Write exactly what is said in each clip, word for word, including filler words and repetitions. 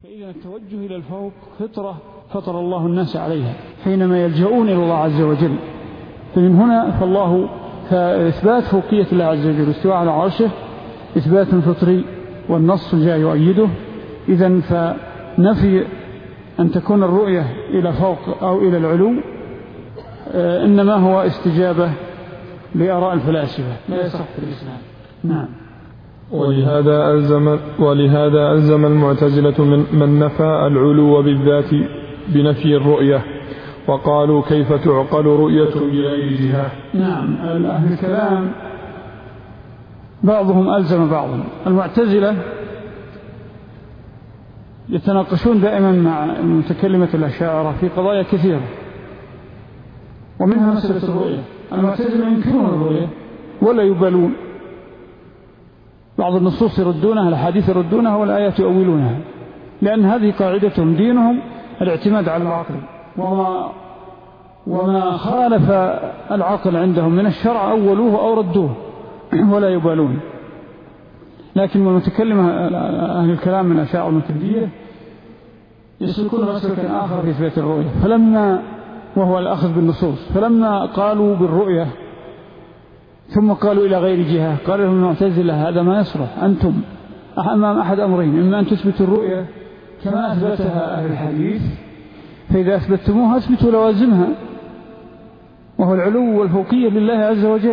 فإذا التوجه إلى الفوق فطرة فطر الله الناس عليها حينما يلجؤون إلى الله عز وجل. فمن هنا فالله فإثبات فوقية الله عز وجل واستواء على عرشه إثبات فطري، والنص جاء يؤيده. إذن فنفي أن تكون الرؤية إلى فوق أو إلى العلو إنما هو استجابة لآراء الفلاسفة، لا يصح في الإسلام. نعم. ولهذا ألزم, ولهذا ألزم المعتزلة من, من نفى العلو بالذات بنفي الرؤية، وقالوا كيف تعقل رؤية بغير جهة. نعم. أهل الكلام بعضهم ألزم بعضهم. المعتزلة يتناقشون دائما مع متكلمة الأشاعرة في قضايا كثيرة، ومنها مسألة الرؤية. المعتزلة ينكرون الرؤية ولا يبالون، بعض النصوص يردونها، الحديث يردونها، والآيات يؤولونها، لأن هذه قاعدتهم دينهم الاعتماد على العقل، وما, وما خالف العقل عندهم من الشرع أولوه أو ردوه ولا يبالون. لكن المتكلم أهل الكلام من الأشاعرة والماتريدية يسلكون مسلكا آخر في إثبات الرؤية، فلما وهو الأخذ بالنصوص، فلما قالوا بالرؤية ثم قالوا إلى غير جهة، قال لهم المعتزلة هذا ما يصلح، أنتم أمام أحد أمرين، إما أن تثبتوا الرؤية كما أثبتها أهل الحديث، فإذا أثبتموها أثبتوا لوازمها، وهو العلو والفوقية لله عز وجل،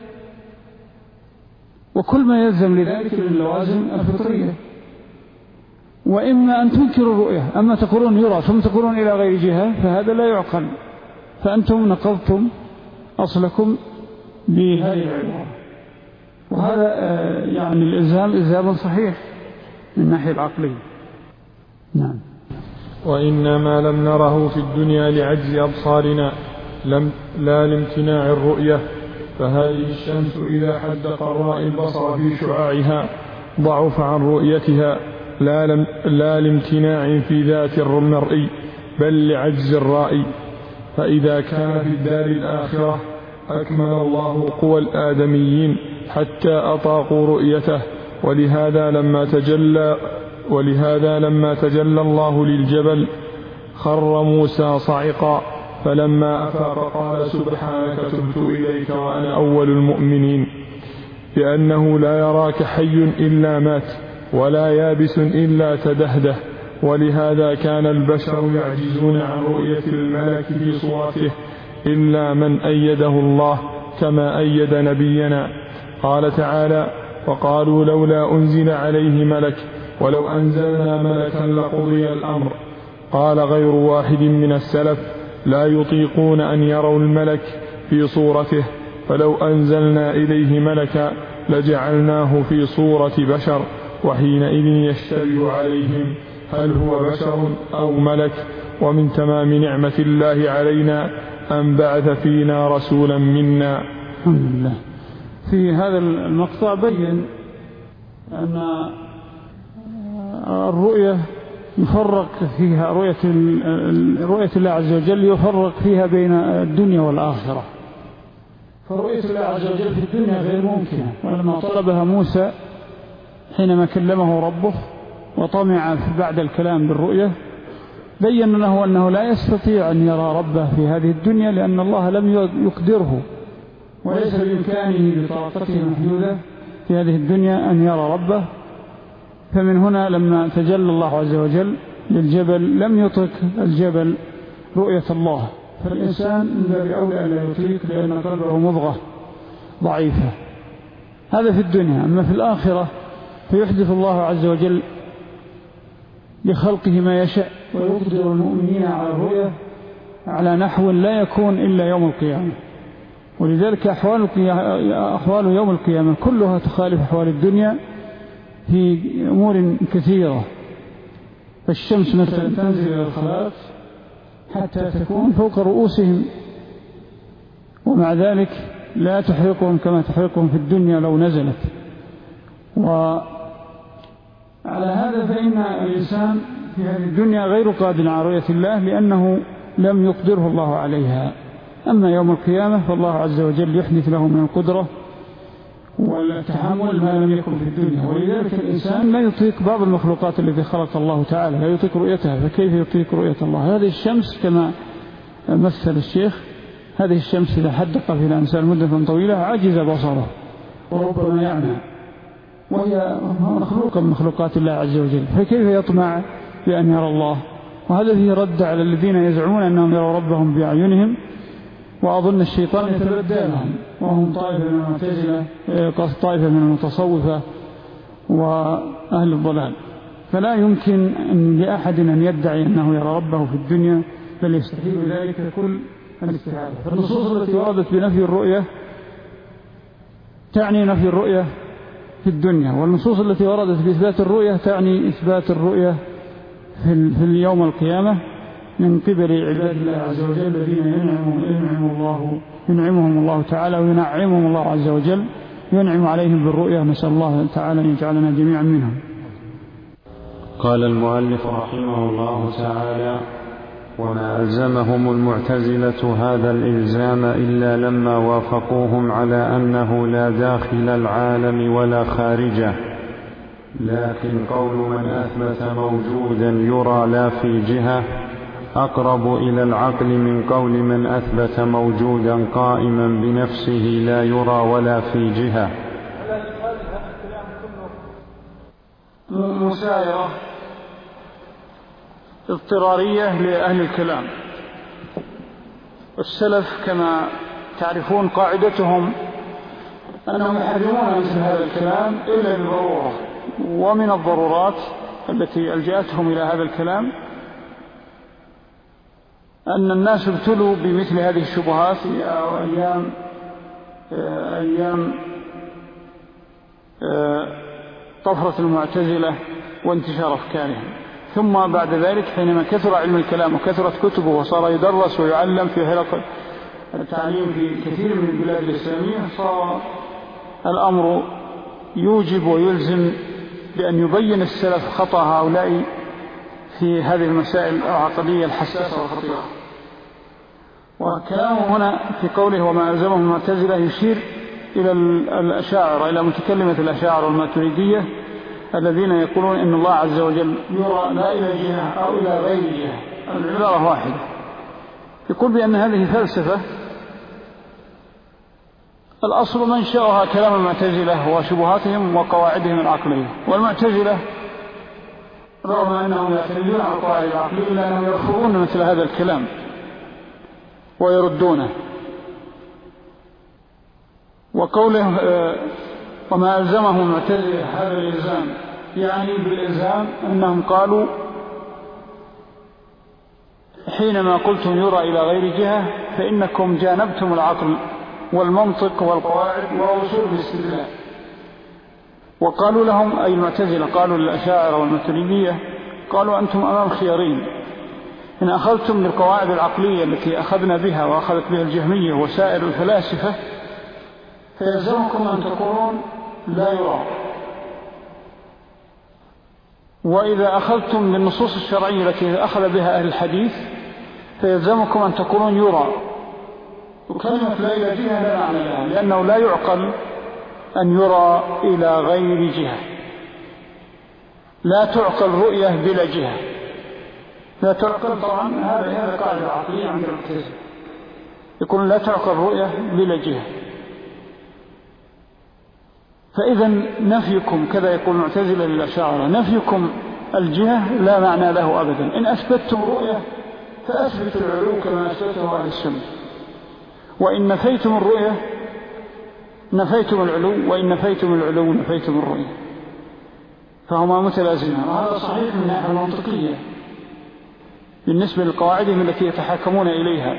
وكل ما يلزم لذلك من اللوازم الفطرية. وإما أن تنكروا الرؤية، أما تقولون يرى ثم تقولون إلى غير جهة، فهذا لا يعقل، فأنتم نقضتم أصلكم بهذه العبارة. وهذا يعني الإلزام إلزام صحيح من الناحية العقلية. نعم. وإنما لم نره في الدنيا لعجز أبصارنا لم لا لامتناع الرؤية، فهذه الشمس إذا حد قراء البصر في شعاعها ضعف عن رؤيتها، لا, لم لا لامتناع في ذات المرئي بل لعجز الرائي. فإذا كان في الدار الآخرة أكمل الله قوى الآدميين حتى أطاقوا رؤيته، ولهذا لما تجلى ولهذا لما تجلى الله للجبل خر موسى صعقا، فلما أفاق قال سبحانك تبت إليك وأنا أول المؤمنين، لأنه لا يراك حي إلا مات ولا يابس إلا تدهده. ولهذا كان البشر يعجزون عن رؤية الملك في صورته إلا من أيده الله كما أيد نبينا. قال تعالى وقالوا لولا أنزل عليه ملك ولو أنزلنا ملكا لقضي الأمر. قال غير واحد من السلف لا يطيقون أن يروا الملك في صورته، فلو أنزلنا إليه ملكا لجعلناه في صورة بشر، وحينئذ يشتبه عليهم هل هو بشر أو ملك. ومن تمام نعمة الله علينا أن بعث فينا رسولا منا. الحمد لله. في هذا المقطع بين أن الرؤية يفرق فيها رؤية رؤية الله عز وجل يفرق فيها بين الدنيا والآخرة. فرؤية الله عز وجل في الدنيا غير ممكنة، ولما طلبها موسى حينما كلمه ربه وطمع بعد الكلام بالرؤية بين له أنه لا يستطيع أن يرى ربه في هذه الدنيا، لأن الله لم يقدره وليس بإمكانه بطاقته المحدودة في هذه الدنيا أن يرى ربه. فمن هنا لما تجلى الله عز وجل للجبل لم يطق الجبل رؤية الله، فالإنسان من باب أولى لا يطيق لأن قلبه مضغة ضعيفة. هذا في الدنيا. أما في الآخرة فيحدث الله عز وجل لخلقه ما يشاء، ويقدر المؤمنين على الرؤية على نحو لا يكون إلا يوم القيامة. ولذلك أحوال, أحوال يوم القيامة كلها تخالف أحوال الدنيا في أمور كثيرة. فالشمس مثلا تنزل إلى الخلائق حتى تكون فوق رؤوسهم، ومع ذلك لا تحرقهم كما تحرقهم في الدنيا لو نزلت. وعلى هذا فإن الإنسان في هذه الدنيا غير قادر على رؤية الله لأنه لم يقدره الله عليها. أما يوم القيامة فالله عز وجل يحدث له من القدرة والتحمل ما لم يكن في الدنيا. ولذلك الإنسان لا يطيق بعض المخلوقات التي خلق الله تعالى، لا يطيق رؤيتها، فكيف يطيق رؤية الله؟ هذه الشمس كما مثل الشيخ، هذه الشمس إذا حدق في الإنسان مدة طويلة عجز بصره وربما يعمى، وهي مخلوقة من مخلوقات الله عز وجل، فكيف يطمع بأن يرى الله؟ وهذا فيه رد على الذين يزعمون أنهم يروا ربهم بأعينهم، وأظن الشيطان يتبدى لهم، وهم طائفة من المعتزلة، طائفة من المتصوفة وأهل الضلال. فلا يمكن أن لأحد أن يدعي أنه يرى ربه في الدنيا، بل يستحيل ذلك كل الاستحالة. فالنصوص التي وردت بنفي الرؤية تعني نفي الرؤية في الدنيا، والنصوص التي وردت بإثبات الرؤية تعني إثبات الرؤية في اليوم القيامة من قبل عباد الله عز وجل الذين ينعم ينعم الله ينعمهم الله تعالى وينعمهم الله عز وجل، ينعم عليهم بالرؤية. نسأل الله تعالى أن يجعلنا جميعا منهم. قال المؤلف رحمه الله تعالى: وما ألزمهم المعتزلة هذا الإلزام إلا لما وافقوهم على أنه لا داخل العالم ولا خارجه، لكن قول من أثبت موجودا يرى لا في جهة أقرب إلى العقل من قول من أثبت موجودا قائما بنفسه لا يرى ولا في جهة. مسايرة اضطرارية لأهل الكلام. السلف كما تعرفون قاعدتهم أنهم يحرمون مثل هذا الكلام إلا بالضرورة، ومن الضرورات التي ألجأتهم إلى هذا الكلام أن الناس ابتلوا بمثل هذه الشبهات في أيام أيام طفرة المعتزلة وانتشار أفكارهم، ثم بعد ذلك حينما كثر علم الكلام وكثرت كتبه وصار يدرس ويعلم في حلق التعليم في كثير من البلاد الإسلامية، صار الأمر يوجب ويلزم بأن يبين السلف خطأ هؤلاء في هذه المسائل العقدية الحساسة والخطيرة. وكلامه هنا في قوله وما ألزمهم المعتزلة يشير إلى الأشاعرة، إلى متكلمة الأشاعرة والماتريدية الذين يقولون إن الله عز وجل يرى لا إلى جهة أو إلى غير جهة، العبارة واحدة. يقول بأن هذه فلسفة الأصل منشأها كلام المعتزلة وشبهاتهم وقواعدهم العقلية. والمعتزلة رغم أنهم يعتمدون على القواعد العقلية إلا أنهم يرفضون مثل هذا الكلام ويردونه. وقوله وما ألزمهم المعتزلة هذا الإلزام يعني بالإلزام أنهم قالوا حينما قلتم يرى إلى غير جهة فإنكم جانبتم العقل والمنطق والقواعد ووصول الاستدلال. وقالوا لهم أي المعتزلة قالوا للأشاعرة والماتريدية قالوا أنتم أمام خيارين: إن أخذتم بالقواعد العقلية التي أخذنا بها وأخذت بها الجهمية وسائر الفلاسفة فيلزمكم أن تقولون لا يرى، وإذا أخذتم بالنصوص الشرعية التي أخذ بها أهل الحديث فيلزمكم أن تقولون يرى. وكلمة لا إلى جهة لا معنى لها، لأنه لا يعقل أن يرى إلى غير جهة، لا تعقل رؤية بلا جهة، لا تعقل. طبعا هذا هذا قاعدة عقلية عند المعتزلة، يقول لا تعقل رؤية بلا جهة. فإذا نفيكم كذا يقول المعتزلة للأشاعرة نفيكم الجهة لا معنى له أبدا. إن أثبتتم رؤية فأثبتوا العلو كما أثبته أهل السنة، وإن نفيتم الرؤية نفيتم العلو، وإن نفيتم العلو نفيتم الرؤية، فهما متلازمان. وهذا صحيح من الناحية المنطقية بالنسبة للقواعدهم التي يتحاكمون إليها.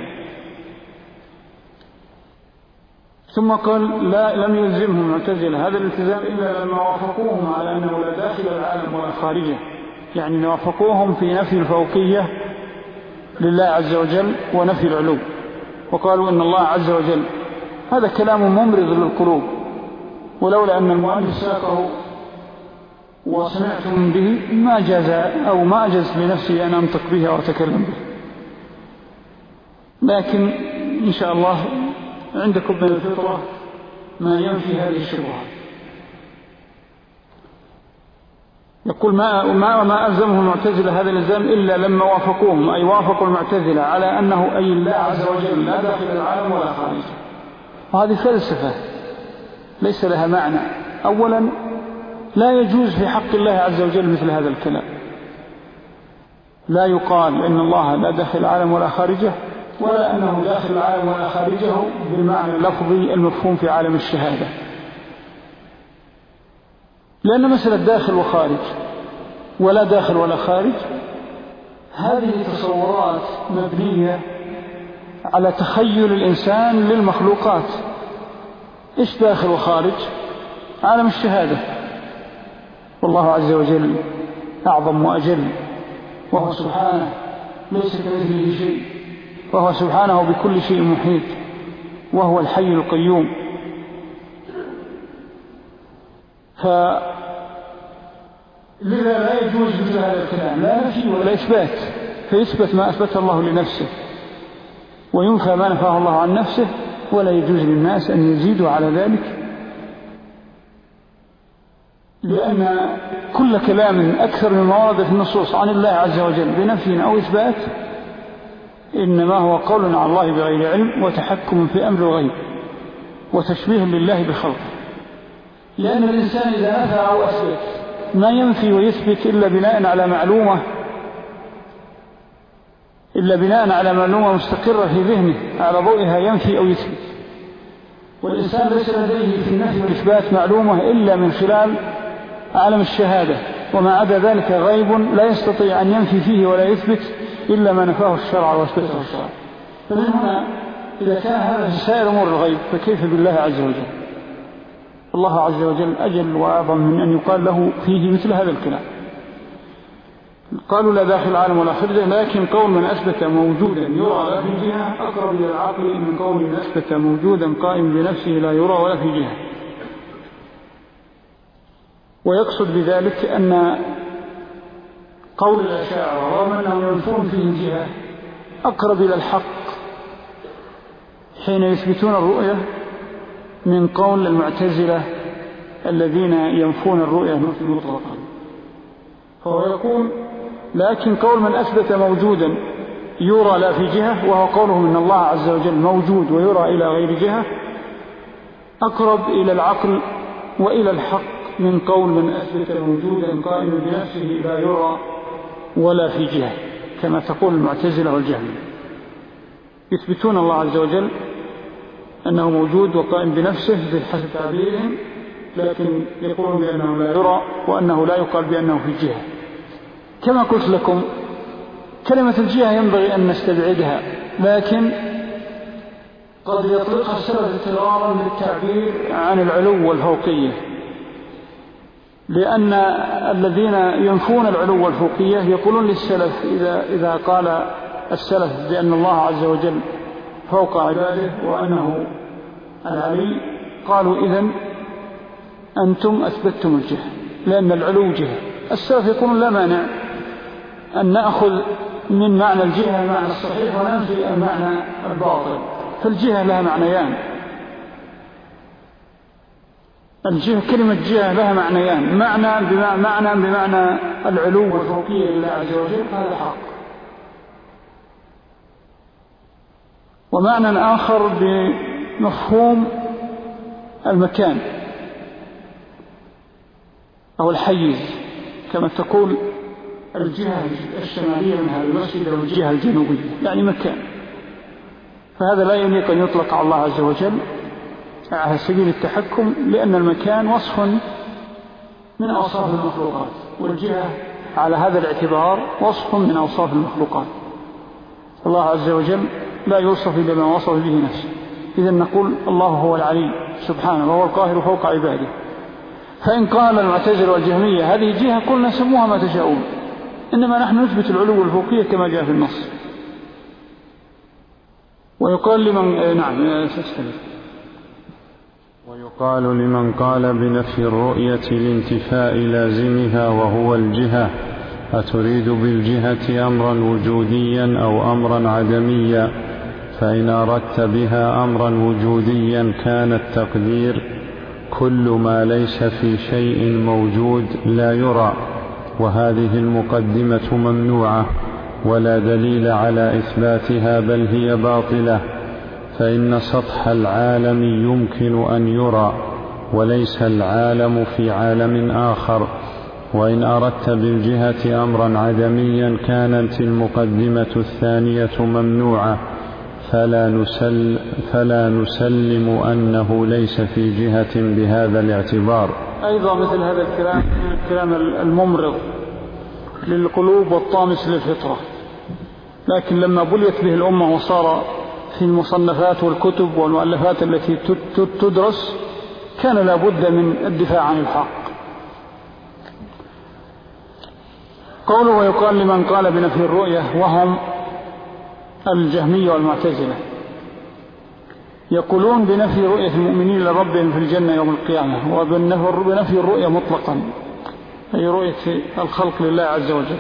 ثم قال لا لم يلزمهم المعتزلة هذا الالتزام إلا لما وافقوهم على أنه لا داخل العالم ولا خارجه، يعني وافقوهم في نفي الفوقية لله عز وجل ونفي العلو، وقالوا إن الله عز وجل. هذا كلام ممرض للقلوب، ولولا أن المؤلف ساقه وسمعتم به ما جاز أو ما أجز لنفسي أن أنطق به أو أتكلم به. لكن إن شاء الله عندكم من الفطرة ما ينفي هذه الشبهات. يقول ما ما ما ألزمه المعتزلة هذا الإلزام إلا لما وافقوهم، أي وافقوا المعتزلة على أنه أي الله عز وجل لا داخل العالم ولا خارجه. وهذه فلسفة ليس لها معنى. أولا لا يجوز في حق الله عز وجل مثل هذا الكلام، لا يقال إن الله لا داخل العالم ولا خارجه، ولا أنه داخل العالم ولا خارجه بالمعنى اللفظي المفهوم في عالم الشهادة، لأن مسألة داخل وخارج ولا داخل ولا خارج هذه تصورات مبنية على تخيل الإنسان للمخلوقات. إيش داخل وخارج؟ عالم الشهادة، والله عز وجل أعظم وأجل، وهو سبحانه ليس كمثله شيء، وهو سبحانه بكل شيء محيط، وهو الحي القيوم. فلذا لا يجوز مثل هذا الكلام، لا نفي ولا إثبات، فيثبت ما أثبت الله لنفسه وينفى ما نفاه الله عن نفسه، ولا يجوز للناس أن يزيدوا على ذلك، لأن كل كلام أكثر من ورد في النصوص عن الله عز وجل بنفي أو إثبات إنما هو قول على الله بغير علم وتحكم في أمر الغيب وتشبيه لله بخلقه. لأن الإنسان إذا نفى أو أثبت ما ينفي ويثبت إلا بناء على معلومة إلا بناء على معلومة مستقرة في ذهنه على ضوئها ينفي أو يثبت. والإنسان ليس لديه في النفي والإثبات معلومة إلا من خلال عالم الشهادة، وما عدا ذلك غيب لا يستطيع أن ينفي فيه ولا يثبت إلا ما نفاه الشرع واثبته الشرع. فمن هنا إذا كان هذا في سائر أمور الغيب فكيف بالله عز وجل؟ الله عز وجل أجل وأعظم من أن يقال له فيه مثل هذا الكلام. قالوا لا داخل العالم ولا خارجه، لكن قول من أثبت موجودا يرى لا في جهة أقرب إلى العقل من قول من أثبت موجودا قائم بنفسه لا يرى ولا في جهة. ويقصد بذلك أن قول الأشاعرة رغم أنهم ينفون فيه الجهة أقرب إلى الحق حين يثبتون الرؤية من قول المعتزلة الذين ينفون الرؤية مطلقا. فهو يقول لكن قول من أثبت موجودا يرى لا في جهة، وهو قوله من الله عز وجل موجود ويرى إلى غير جهة، أقرب إلى العقل وإلى الحق من قول من أثبت موجودا قائم بنفسه لا يرى ولا في جهة، كما تقول المعتزلة والجهمية. يثبتون الله عز وجل أنه موجود وقائم بنفسه بحسب تعبيرهم، لكن يقولون بأنه لا يرى وأنه لا يقال بأنه في جهة. كما قلت لكم كلمة الجهة ينبغي أن نستبعدها، لكن قد يطلقها السلف اضطرارا للتعبير عن العلو والفوقية، لأن الذين ينفون العلو والفوقية يقولون للسلف إذا, إذا قال السلف بأن الله عز وجل فوق عباده وأنه العلي، قالوا إذن أنتم أثبتتم الجهة لأن العلو جهة. السلف يقولون لا مانع أن نأخذ من معنى الجهة المعنى الصحيح وننفي المعنى الباطل، فالجهة لها معنيان. الجهة كلمة جهة لها معنيان، معنى بمعنى, معنى بمعنى العلو والفوقية لله عز وجل هذا حق، ومعنى آخر بمفهوم المكان أو الحيز، كما تقول الجهة الشمالية من هذا المسجد أو الجهة الجنوبية، يعني مكان. فهذا لا يليق أن يطلق على الله عز وجل على سبيل التحكم، لأن المكان وصف من أوصاف المخلوقات، والجهة على هذا الاعتبار وصف من أوصاف المخلوقات. الله عز وجل لا يوصف إلا ما وصف به نفسه. إذن نقول الله هو العلي سبحانه وهو القاهر فوق عباده. فإن قال المعتزلة والجهمية هذه جهة قلنا سموها ما تشاءون، إنما نحن نثبت العلو والفوقية كما جاء في النص. ويقال لمن نعم سأستمر ويقال لمن قال بنفي الرؤية لانتفاء لازمها وهو الجهة، أتريد بالجهة أمرا وجوديا أو أمرا عدميا؟ فإن أردت بها أمرا وجوديا كان التقدير كل ما ليس في شيء موجود لا يرى، وهذه المقدمة ممنوعة ولا دليل على إثباتها بل هي باطلة، فإن سطح العالم يمكن أن يرى وليس العالم في عالم آخر. وإن أردت بالجهة أمرا عدميا كانت المقدمة الثانية ممنوعة، فلا, نسل فلا نسلم أنه ليس في جهة بهذا الاعتبار. أيضا مثل هذا الكلام الكلام الممرض للقلوب والطامس للفطرة، لكن لما بليت به الأمة وصار في المصنفات والكتب والمؤلفات التي تدرس كان لا بد من الدفاع عن الحق. قوله ويقال لمن قال بنفي الرؤية وهم الجهمية والمعتزلة، يقولون بنفي رؤية المؤمنين لربهم في الجنة يوم القيامة، وبنفي الرؤية مطلقا أي رؤية الخلق لله عز وجل.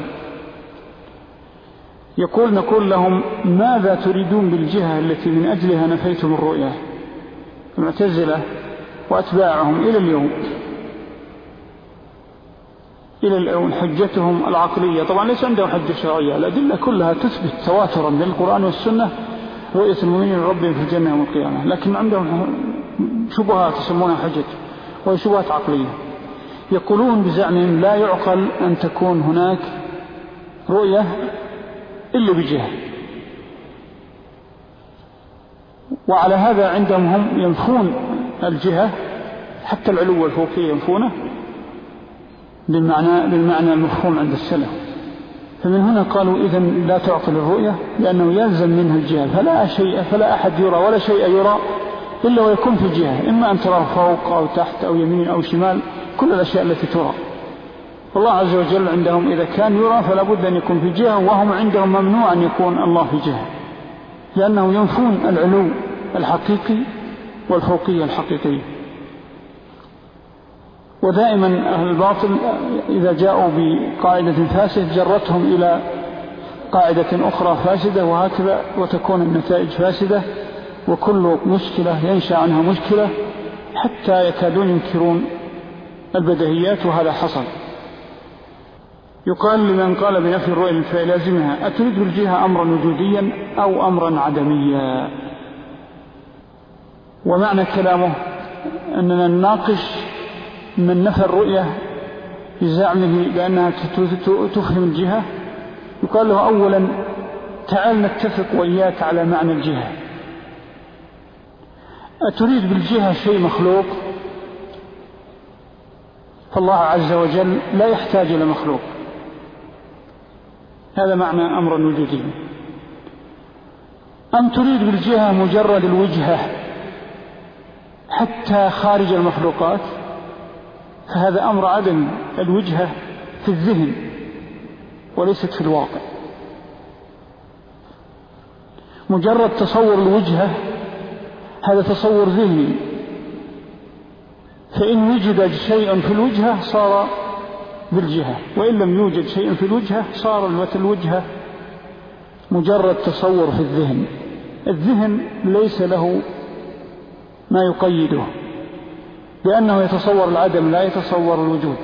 يقول نقول لهم ماذا تريدون بالجهة التي من أجلها نفيتم الرؤية؟ المعتزلة وأتباعهم إلى اليوم إلى اليوم حجتهم العقلية، طبعا ليس عندهم حجة شرعية، الأدلة كلها تثبت تواترا من القرآن والسنة رؤية المؤمنين لربهم في الجنة يوم القيامة، لكن عندهم شبهات يسمونها حجة وهي شبهات عقلية. يقولون بزعمهم لا يعقل أن تكون هناك رؤية إلا بجهة، وعلى هذا عندهم هم ينفون الجهة حتى العلو والفوقية ينفونه بالمعنى, بالمعنى المفهوم عند السلف. فمن هنا قالوا إذن لا تعقل الرؤية لأنه يلزم منها الجهة، فلا شيء فلا أحد يرى ولا شيء يرى إلا ويكون في الجهة، إما أن ترى فوق أو تحت أو يمين أو شمال، كل الأشياء التي ترى. والله عز وجل عندهم إذا كان يرى فلا بد أن يكون في جهة، وهم عندهم ممنوع أن يكون الله في جهة، لأنه ينفون العلو الحقيقي والفوقية الحقيقية. ودائما أهل الباطل إذا جاءوا بقاعدة فاسدة جرتهم إلى قاعدة أخرى فاسدة، وهكذا وتكون النتائج فاسدة، وكل مشكلة ينشأ عنها مشكلة حتى يكادون ينكرون البديهيات، وهذا حصل. يقال لمن قال بنفي الرؤية فيلازمها أتريد بالجهة أمرا وجوديا أو أمرا عدميا؟ ومعنى كلامه أننا نناقش من نفى الرؤية بزعمه بأنها تفهم الجهة. يقال له أولا تعال نتفق وإياك على معنى الجهة، أتريد بالجهة شيء مخلوق؟ فالله عز وجل لا يحتاج إلى مخلوق، هذا معنى أمر وجودي. أم تريد بالجهة مجرد الوجهة حتى خارج المخلوقات؟ فهذا أمر عدم، الوجهة في الذهن وليست في الواقع. مجرد تصور الوجهة هذا تصور ذهني، فإن وجد شيء في الوجهة صار بالجهة، وإن لم يوجد شيء في الوجهة صار الوجهة مجرد تصور في الذهن. الذهن ليس له ما يقيده، لأنه يتصور العدم لا يتصور الوجود.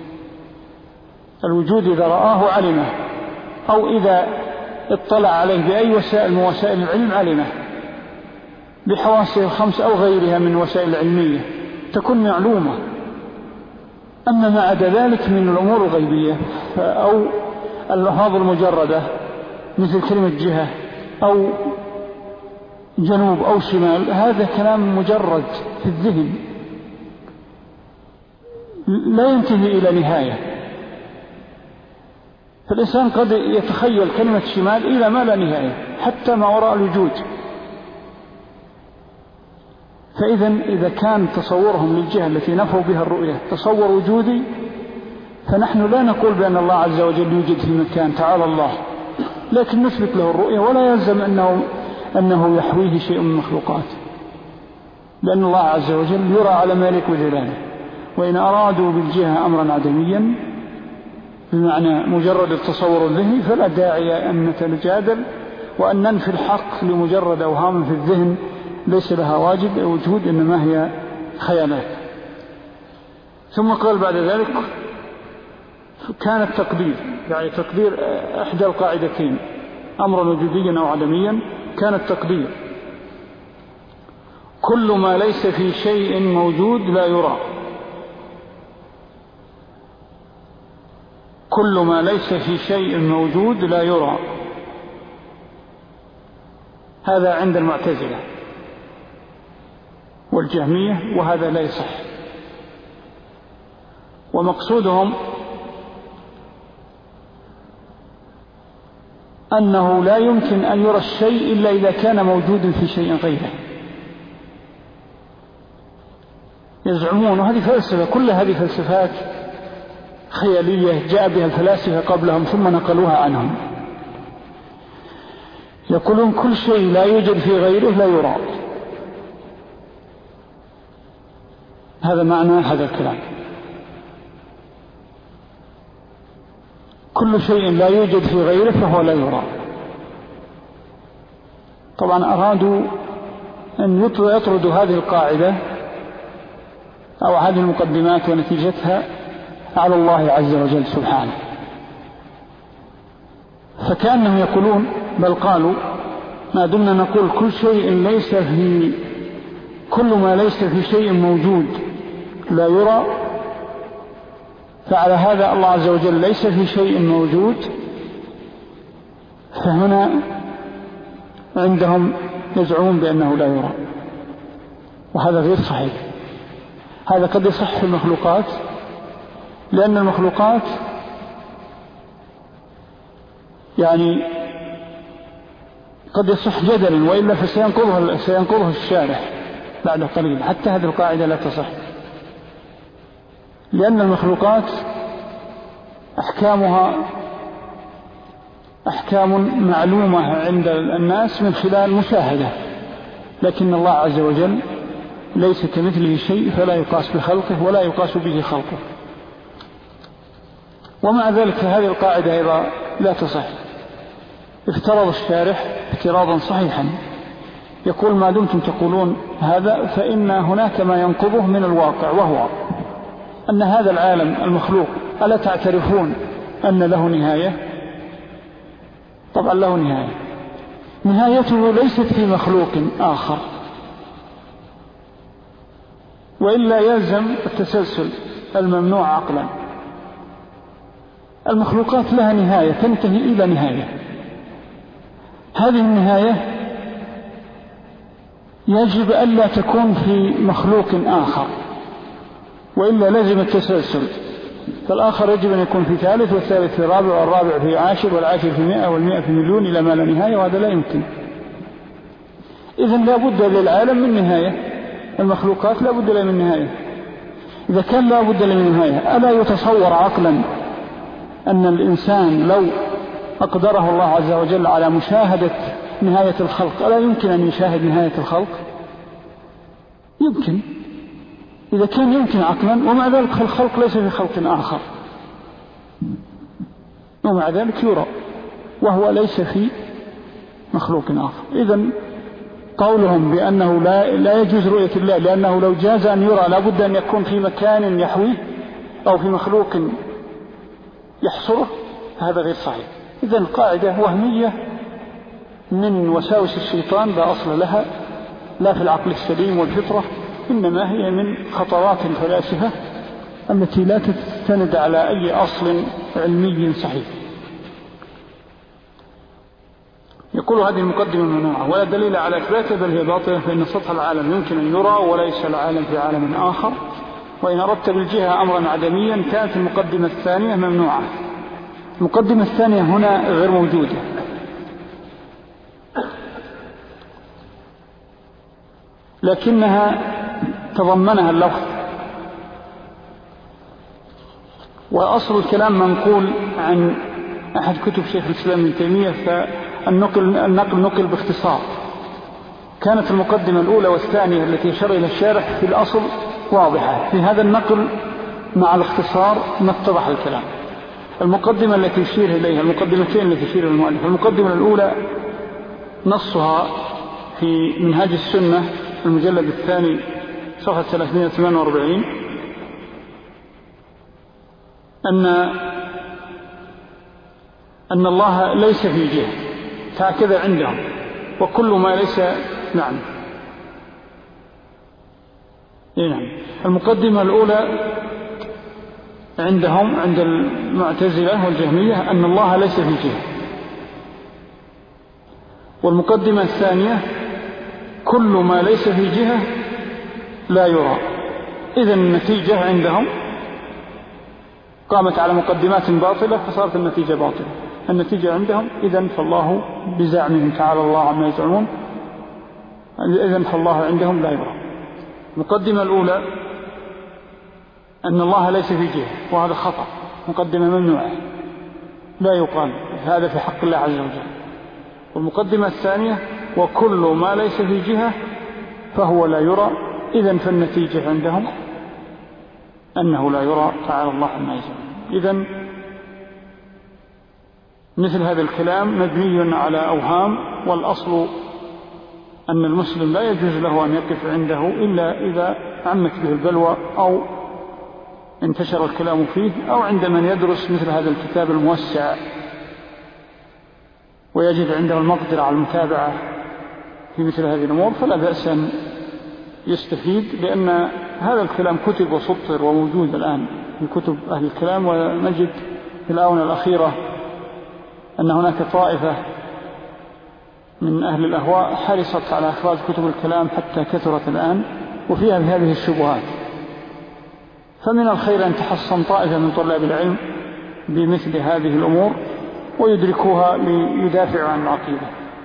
الوجود إذا رآه علمه، أو إذا اطلع عليه بأي وسائل من وسائل العلم علمه، بحواسه الخمس أو غيرها من وسائل علمية تكون معلومة. أما ما عدا ذلك من الأمور الغيبية أو الألفاظ المجردة مثل كلمة جهة أو جنوب أو شمال، هذا كلام مجرد في الذهن لا ينتهي إلى نهاية. فالإنسان قد يتخيل كلمة شمال إلى ما لا نهاية حتى ما وراء الوجود. فإذا إذا كان تصورهم للجهة التي نفوا بها الرؤية تصور وجودي، فنحن لا نقول بأن الله عز وجل يوجد في مكان، تعالى الله، لكن نثبت له الرؤية ولا يلزم أنه, أنه يحويه شيء من المخلوقات، لأن الله عز وجل يرى على مالك وجلاله. وإن أرادوا بالجهة أمرا عدميا بمعنى مجرد التصور الذهني فلا داعي أن نتجادل وأن ننفي الحق لمجرد أوهام في الذهن ليس لها واجب وجود، إنما هي خيالات. ثم قال بعد ذلك كان التقدير، يعني تقدير إحدى القاعدتين أمرا وجوديا أو عدميا، كان التقدير كل ما ليس في شيء موجود لا يرى، كل ما ليس في شيء موجود لا يرى. هذا عند المعتزلة والجهمية، وهذا لا يصح. ومقصودهم أنه لا يمكن أن يرى الشيء إلا إذا كان موجودا في شيء غيره. يزعمون، وهذه فلسفة، كل هذه فلسفات خيالية جاء بها الفلاسفة قبلهم ثم نقلوها عنهم. يقولون كل شيء لا يوجد في غيره لا يرى. هذا معنى هذا الكلام، كل شيء لا يوجد في غيره فهو لا يرى. طبعا أرادوا أن يطردوا هذه القاعدة أو هذه المقدمات ونتيجتها على الله عز وجل سبحانه، فكأنهم يقولون، بل قالوا ما دمنا نقول كل شيء ليس في كل ما ليس في شيء موجود لا يرى، فعلى هذا الله عز وجل ليس في شيء موجود، فهنا عندهم يزعمون بأنه لا يرى، وهذا غير صحيح. هذا قد يصح في المخلوقات، لأن المخلوقات يعني قد يصح جدلا، وإلا فسينقضه سينقضه الشارح بعد قليل. حتى هذه القاعدة لا تصح، لأن المخلوقات أحكامها أحكام معلومة عند الناس من خلال مشاهدة، لكن الله عز وجل ليس كمثله شيء، فلا يقاس بخلقه ولا يقاس به خلقه. ومع ذلك هذه القاعدة أيضا لا تصح. افترض الشارح افتراضا صحيحا، يقول ما دمتم تقولون هذا فإن هناك ما ينقضه من الواقع، وهو أن هذا العالم المخلوق ألا تعترفون أن له نهاية؟ طبعا له نهاية، نهايته ليست في مخلوق آخر، وإلا يلزم التسلسل الممنوع عقلا. المخلوقات لها نهاية تنتهي إلى نهاية، هذه النهاية يجب ألا تكون في مخلوق آخر، وإلا لازم التسلسل، فالآخر يجب أن يكون في ثالث، والثالث في رابع، والرابع في عاشر، والعاشر في مئة، والمئة في مليون، إلى ما لا نهاية، وهذا لا يمكن. إذن لا بد للعالم من نهاية، المخلوقات لا بد لها من نهاية. إذا كان لا بد لها من نهاية، ألا يتصور عقلا أن الإنسان لو أقدره الله عز وجل على مشاهدة نهاية الخلق ألا يمكن أن يشاهد نهاية الخلق؟ يمكن، إذا كان يمكن عقلا، ومع ذلك الخلق ليس في خلق آخر، ومع ذلك يرى وهو ليس في مخلوق آخر. إذن قولهم بأنه لا, لا يجوز رؤية الله، لأنه لو جاز أن يرى لابد أن يكون في مكان يحويه أو في مخلوق يحصره، هذا غير صحيح. إذن قاعدة وهمية من وساوس الشيطان لا أصل لها، لا في العقل السليم والفطرة، إنما هي من خطوات الفلاسفة التي لا تستند على أي أصل علمي صحيح. يقول هذه المقدمة ممنوعة ولا دليل على إثباتها، بل هي باطلة، فإن سطح العالم يمكن أن يرى وليس العالم في عالم آخر، وإن أردت بالجهة أمرا عدميا كانت المقدمة الثانية ممنوعة. المقدمة الثانية هنا غير موجودة، لكنها تضمنها اللفظ، وأصل الكلام منقول عن أحد كتب شيخ الإسلام ابن تيمية، فالنقل النقل نقل باختصار. كانت المقدمة الأولى والثانية التي يشير إلى الشارح في الأصل واضحة، في هذا النقل مع الاختصار ما اتضح الكلام. المقدمة التي يشير إليها، المقدمتين التي يشير المؤلف، المقدمة الأولى نصها في منهاج السنة المجلد الثاني صفحة ثلاثمائة وثمانية وأربعين أن أن الله ليس في جهة، هكذا عندهم، وكل ما ليس نعم نعم. المقدمة الأولى عندهم عند المعتزلة والجهمية أن الله ليس في جهة، والمقدمة الثانية كل ما ليس في جهة لا يرى. إذن النتيجة عندهم قامت على مقدمات باطلة فصارت النتيجة باطلة. النتيجة عندهم إذن فالله بزعمهم تعالى الله عما يزعمون، إذن فالله عندهم لا يرى. المقدمة الأولى أن الله ليس في جهة، وهذا خطأ، مقدمة ممنوعة لا يقال هذا في حق الله عز وجل. والمقدمة الثانية وكل ما ليس في جهة فهو لا يرى، إذن فالنتيجة عندهم أنه لا يرى تعالى الله عما يزعمون. إذن مثل هذا الكلام مبني على أوهام، والأصل أن المسلم لا يجوز له أن يقف عنده إلا إذا عمت به البلوى أو انتشر الكلام فيه، أو عند من يدرس مثل هذا الكتاب الموسع ويجد عنده المقدرة على المتابعة في مثل هذه الأمور، فلا بأس أن يستفيد، لأن هذا الكلام كتب وسطر وموجود الآن في كتب أهل الكلام. ونجد في الآونة الأخيرة أن هناك طائفة من أهل الأهواء حرصت على إخراج كتب الكلام حتى كثرت الآن وفيها بهذه الشبهات، فمن الخير أن تحصن طائفة من طلاب العلم بمثل هذه الأمور ويدركوها ليدافعوا عن العقيدة.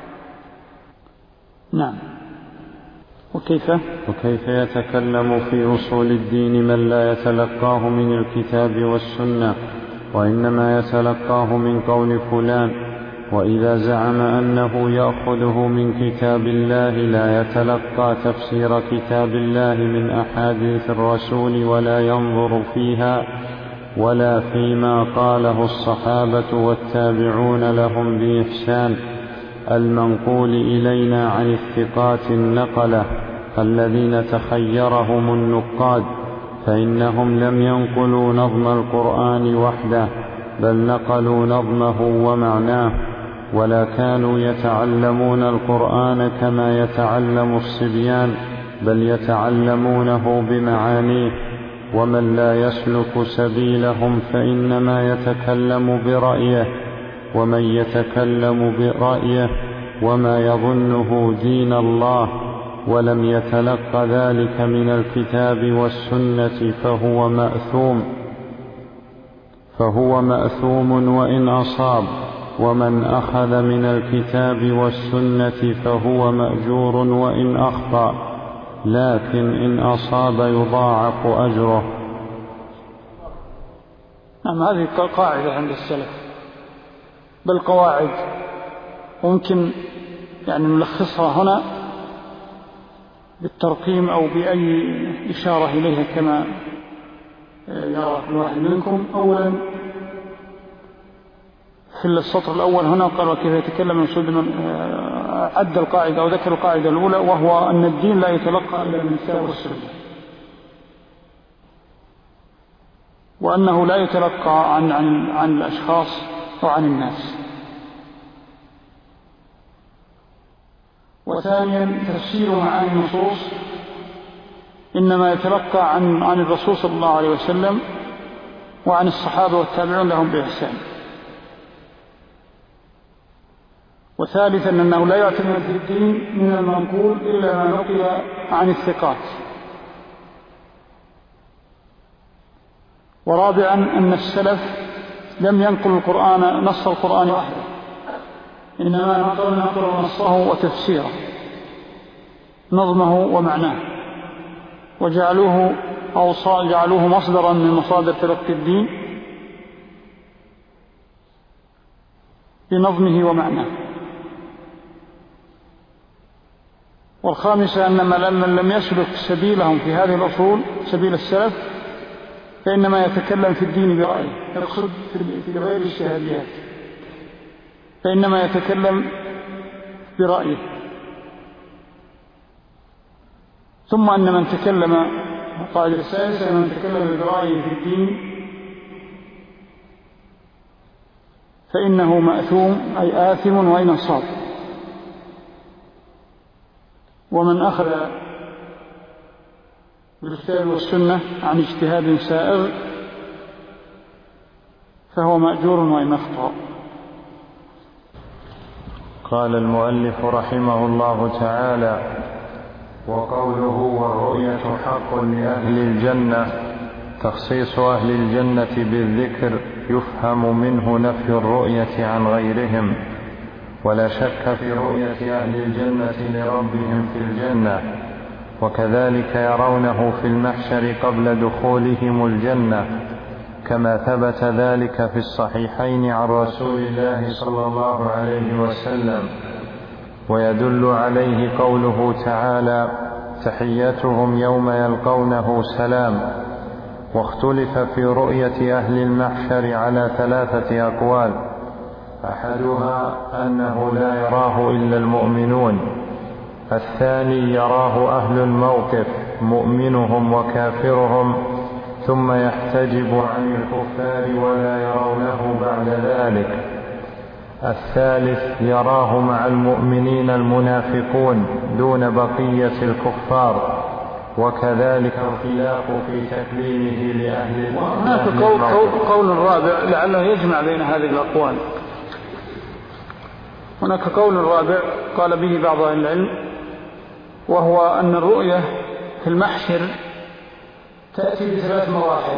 نعم. وكيف وكيف يتكلم في أصول الدين من لا يتلقاه من الكتاب والسنة، وإنما يتلقاه من قول فلان؟ وإذا زعم أنه يأخذه من كتاب الله لا يتلقى تفسير كتاب الله من أحاديث الرسول ولا ينظر فيها ولا فيما قاله الصحابة والتابعون لهم بإحسان المنقول إلينا عن الثقات النقلة الذين تخيرهم النقاد، فإنهم لم ينقلوا نظم القرآن وحده بل نقلوا نظمه ومعناه، ولا كانوا يتعلمون القرآن كما يتعلم الصبيان بل يتعلمونه بمعانيه. ومن لا يسلك سبيلهم فإنما يتكلم برأيه، ومن يتكلم برأيه وما يظنه دين الله ولم يتلق ذلك من الكتاب والسنة فهو مأثوم فهو مأثوم وإن أصاب، ومن أخذ من الكتاب والسنة فهو مأجور وإن أخطأ، لكن إن أصاب يضاعف أجره. نعم، هذه قاعدة عند السلف، بل قواعد ممكن يعني نلخصها هنا بالترقيم أو بأي إشارة إليها كما يرى الواحد منكم. أولا في السطر الأول هنا قال وكيف يتكلم المسعود من عد القاعدة أو ذكر القاعدة الأولى، وهو أن الدين لا يتلقى إلا من الكتاب والسنة، وأنه لا يتلقى عن, عن, عن الأشخاص وعن الناس. وثانيا تفسير معاني النصوص إنما يتلقى عن, عن الرسول صلى الله عليه وسلم وعن الصحابة والتابعون لهم بإحسان. وثالثا أنه لا يعتمد في الدين من المنقول إلا ما نقل عن الثقات. ورابعا أن السلف لم ينقل القرآن نص القرآن وحده، إنما نقل نقل نصه وتفسيره نظمه ومعناه، وجعلوه أو جعلوه مصدرا من مصادر تلقي الدين بنظمه ومعناه. والخامسة أن من لم يسلك سبيلهم في هذه الأصول سبيل السلف فإنما يتكلم في الدين برأيه، يقصد في غير الاجتهاديات، فإنما يتكلم برأيه. ثم أن من تكلم، القاعدة السادسة، من تكلم برأيه في الدين فإنه مأثوم أي آثم وإن صاب، ومن أخذ بالكتاب والسنة عن اجتهاد سائغ فهو مأجور وإن أخطأ. قال المؤلف رحمه الله تعالى: وقوله والرؤية حق لأهل الجنة، تخصيص أهل الجنة بالذكر يفهم منه نفي الرؤية عن غيرهم، ولا شك في رؤية أهل الجنة لربهم في الجنة، وكذلك يرونه في المحشر قبل دخولهم الجنة، كما ثبت ذلك في الصحيحين عن رسول الله صلى الله عليه وسلم. ويدل عليه قوله تعالى: تحيتهم يوم يلقونه سلام. واختلف في رؤية أهل المحشر على ثلاثة أقوال: أحدها أنه لا يراه إلا المؤمنون، الثاني يراه أهل الموقف مؤمنهم وكافرهم ثم يحتجب عن الكفار ولا يرونه بعد ذلك، الثالث يراه مع المؤمنين المنافقون دون بقية الكفار، وكذلك الخلاف في تكليمه لأهل الموقف. وهناك قول, قول رابع لعله يجمع بين هذه الأقوال. هناك قول رابع قال به بعض أهل العلم، وهو أن الرؤية في المحشر تأتي بثلاث مراحل.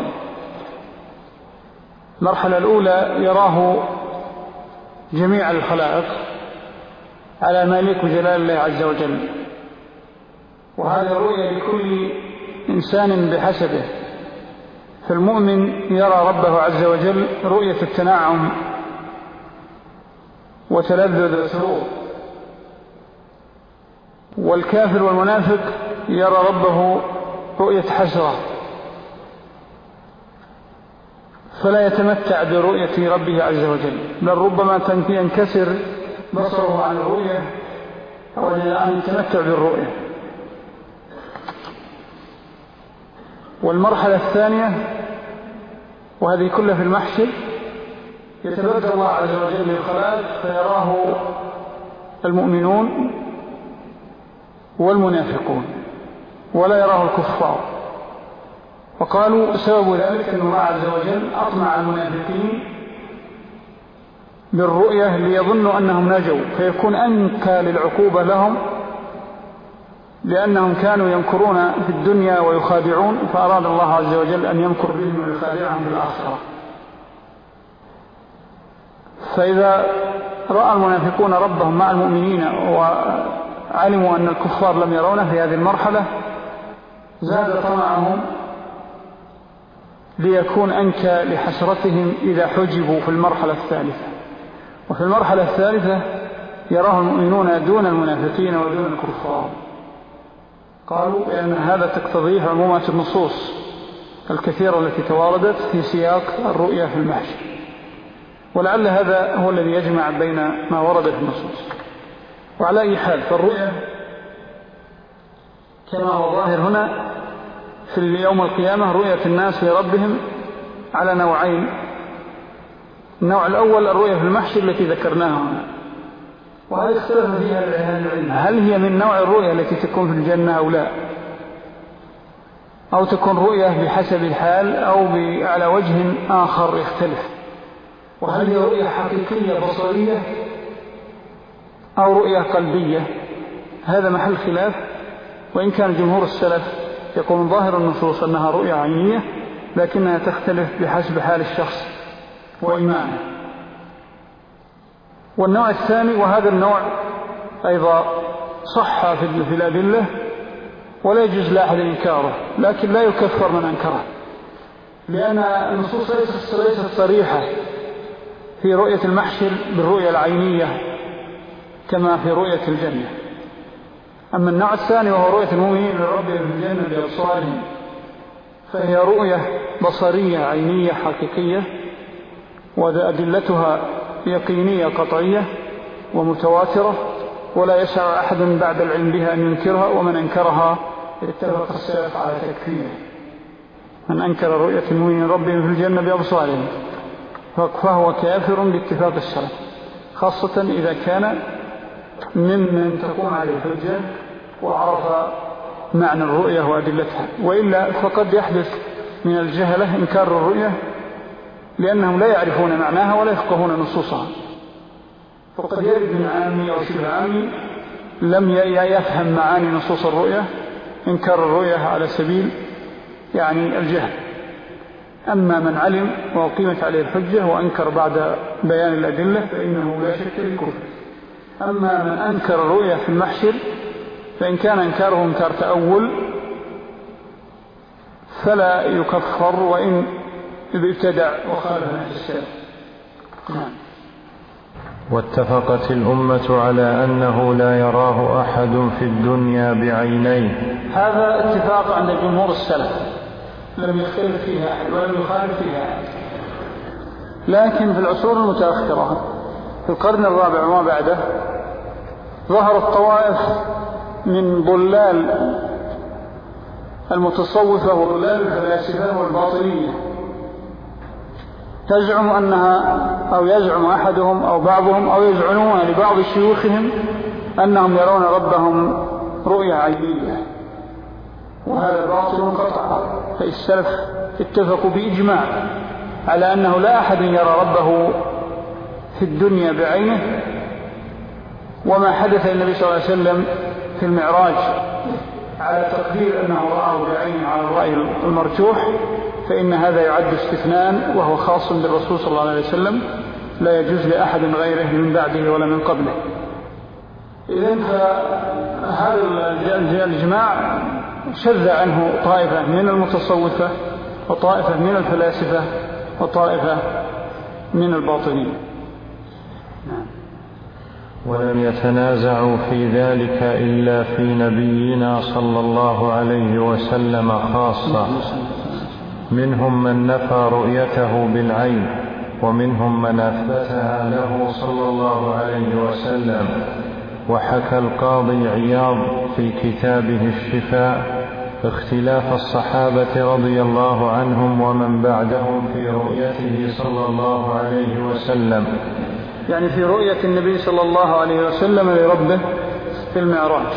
المرحلة الأولى يراه جميع الخلائق على ما يليق بجلال الله عز وجل، وهذه الرؤية لكل إنسان بحسبه. فالمؤمن يرى ربه عز وجل رؤية التنعم وتلذذ السرور، والكافر والمنافق يرى ربه رؤية حسرة، فلا يتمتع برؤية ربه عز وجل، بل ربما ينكسر بصره عن الرؤية أو عن التمتع بالرؤية. والمرحلة الثانية وهذه كلها في المحشر يتبدل الله عز وجل للخلائق فيراه المؤمنون والمنافقون ولا يراه الكفار. وقالوا سبب ذلك أن الله عز وجل أطمع المنافقين بالرؤية ليظنوا أنهم نجوا، فيكون أنكى للعقوبة لهم لأنهم كانوا يمكرون في الدنيا ويخادعون، فأراد الله عز وجل أن يمكر بهم ويخادعهم في الآخرة. فإذا رأى المنافقون ربهم مع المؤمنين وعلموا أن الكفار لم يرونه في هذه المرحلة زاد طمعهم ليكون أنكى لحسرتهم إذا حجبوا في المرحلة الثالثة. وفي المرحلة الثالثة يراه المؤمنون دون المنافقين ودون الكفار. قالوا لأن هذا تقتضيه عمومات النصوص الكثيرة التي تواردت في سياق الرؤية في المحشر، ولعل هذا هو الذي يجمع بين ما ورد في النصوص. وعلى أي حال فالرؤية كما هو ظاهر هنا في يوم القيامة رؤية الناس لربهم على نوعين. النوع الأول الرؤية في المحشر التي ذكرناها هنا، وهذا اختلف فيها أهل العلم، هل هي من نوع الرؤية التي تكون في الجنة أو لا، أو تكون رؤية بحسب الحال أو على وجه آخر يختلف، وهل هي رؤية حقيقية بصرية أو رؤية قلبية. هذا محل خلاف، وإن كان جمهور السلف يقول ظاهر النصوص أنها رؤية عينية، لكنها تختلف بحسب حال الشخص وإيمانه. والنوع الثاني، وهذا النوع أيضا صح في الأدلة ولا يجوز لأحد إنكاره، لكن لا يكفر من أنكره، لأن النصوص ليست صريحة في رؤية المحشر بالرؤية العينية كما في رؤية الجنة. أما النوع الثاني وهو رؤية المؤمنين لربهم في الجنة بأبصارهم فهي رؤية بصرية عينية حقيقية، وأدلتها يقينية قطعية ومتواترة، ولا يسع أحد بعد العلم بها أن ينكرها، ومن أنكرها اتفق السلف على تكفيره. من أنكر رؤية المؤمنين ربهم في الجنة بأبصارهم فهو كافر باتفاق السلف، خاصة إذا كان ممن تقوم عليه الحجة وعرف معنى الرؤية وأدلتها، وإلا فقد يحدث من الجهلة إنكار الرؤية لأنهم لا يعرفون معناها ولا يفقهون نصوصها. فقد يرد من عامي أو شبه عامي لم يفهم معاني نصوص الرؤية إنكار الرؤية على سبيل يعني الجهل. أما من علم وقيمت عليه الحجة وأنكر بعد بيان الأدلة فإنه لا شك الكفر. أما من أنكر الرؤية في المحشر فإن كان إنكاره إنكار تأول فلا يكفر وإن ابتدع وخالف نهج السلف. نعم. واتفقت الأمة على أنه لا يراه أحد في الدنيا بعينيه. هذا اتفاق عند جمهور السلف لم يختلف فيها أحد ولم يخالف فيها أحد. لكن في العصور المتأخرة في القرن الرابع وما بعده ظهرت طوائف من ضلال المتصوفة وضلال الفلاسفة والباطنية تزعم أنها أو يزعم أحدهم أو بعضهم أو يزعمون لبعض شيوخهم أنهم يرون ربهم رؤية عينية، وهذا باطل قطعا. فالسلف اتفقوا بإجماع على أنه لا أحد يرى ربه في الدنيا بعينه، وما حدث للنبي صلى الله عليه وسلم في المعراج على تقدير أنه رآه بعينه على الرأي المرجوح فإن هذا يعد استثناء وهو خاص بالرسول صلى الله عليه وسلم، لا يجوز لأحد غيره من بعده ولا من قبله. إذن فهذا الإجماع شذ عنه طائفة من المتصوفة وطائفة من الفلاسفة وطائفة من الباطنين. ولم يتنازعوا في ذلك إلا في نبينا صلى الله عليه وسلم خاصة، منهم من نفى رؤيته بالعين ومنهم من أثبتها له صلى الله عليه وسلم. وحكى القاضي عياض في كتابه الشفاء اختلاف الصحابة رضي الله عنهم ومن بعدهم في رؤيته صلى الله عليه وسلم، يعني في رؤية النبي صلى الله عليه وسلم لربه في المعراج.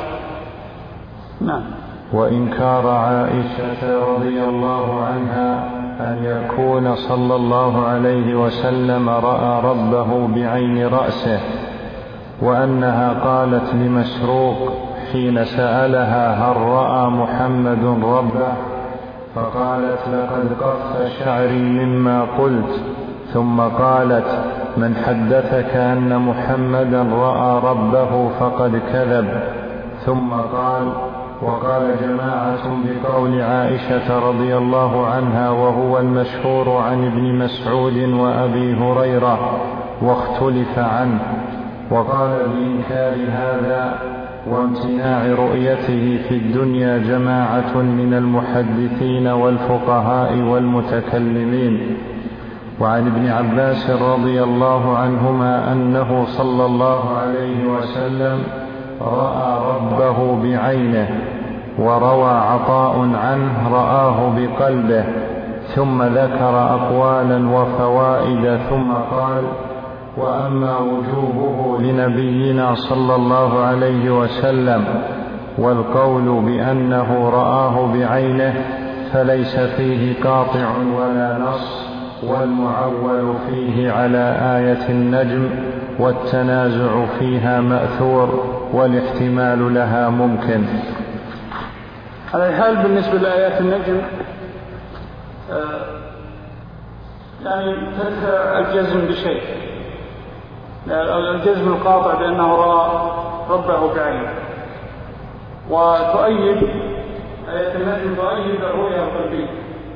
نعم. وإنكار عائشة رضي الله عنها أن يكون صلى الله عليه وسلم رأى ربه بعين رأسه، وأنها قالت لمسروق حين سألها هل رأى محمد ربه فقالت لقد قف شعري مما قلت، ثم قالت من حدثك أن محمدا رأى ربه فقد كذب. ثم قال وقال جماعة بقول عائشة رضي الله عنها وهو المشهور عن ابن مسعود وأبي هريرة واختلف عنه، وقال بإنكار هذا وامتناع رؤيته في الدنيا جماعة من المحدثين والفقهاء والمتكلمين. وعن ابن عباس رضي الله عنهما أنه صلى الله عليه وسلم رأى ربه بعينه، وروى عطاء عنه رآه بقلبه، ثم ذكر أقوالا وفوائد ثم قال وأما وجوبه لنبينا صلى الله عليه وسلم والقول بأنه رآه بعينه فليس فيه قاطع ولا نص، والمعول فيه على آية النجم والتنازع فيها مأثور والاحتمال لها ممكن. على الحال بالنسبة لآيات النجم يعني تدفع الجزم بشيء، الجزم القاطع بأنه رأى ربه بعينه، وتؤيد آية النجم تؤيد الرؤيا القلبية،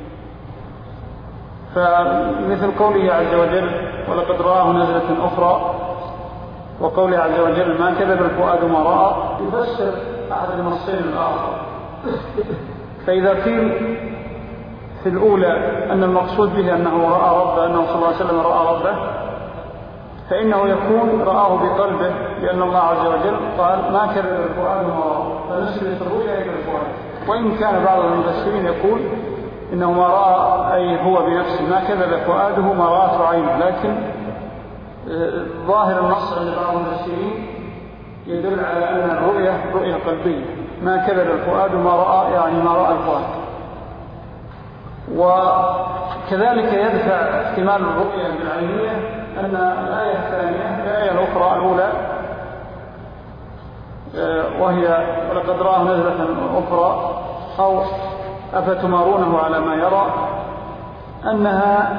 فمثل قوله عز وجل ولقد رآه نزلة أخرى، وقوله عز وجل ما كذب الفؤاد ما رأى، يفسر أحد النصين الآخر. فإذا قيل في الأولى أن المقصود به أنه رأى ربه، أنه صلى الله عليه وسلم رأى ربه، فإنه يكون رآه بقلبه، لأن الله عز وجل قال ما كذب الفؤاد ما رأى، فنسبة الرؤيا إلى الفؤاد. وإن كان بعض المفسرين يقول إنه ما رأى أي هو بنفسه، ما كذب فؤاده ما رأته عينه، لكن ظاهر النص عند بعض المفسرين يدل على أن الرؤية رؤية قلبية، ما كذب الفؤاد ما رأى يعني ما رأى الفؤاد. وكذلك يدفع احتمال الرؤية بالعينية أن الآية الثانية الآية الأخرى الأولى وهي ولقد رآه نزلة أخرى أو أفتمارونه على ما يرى، أنها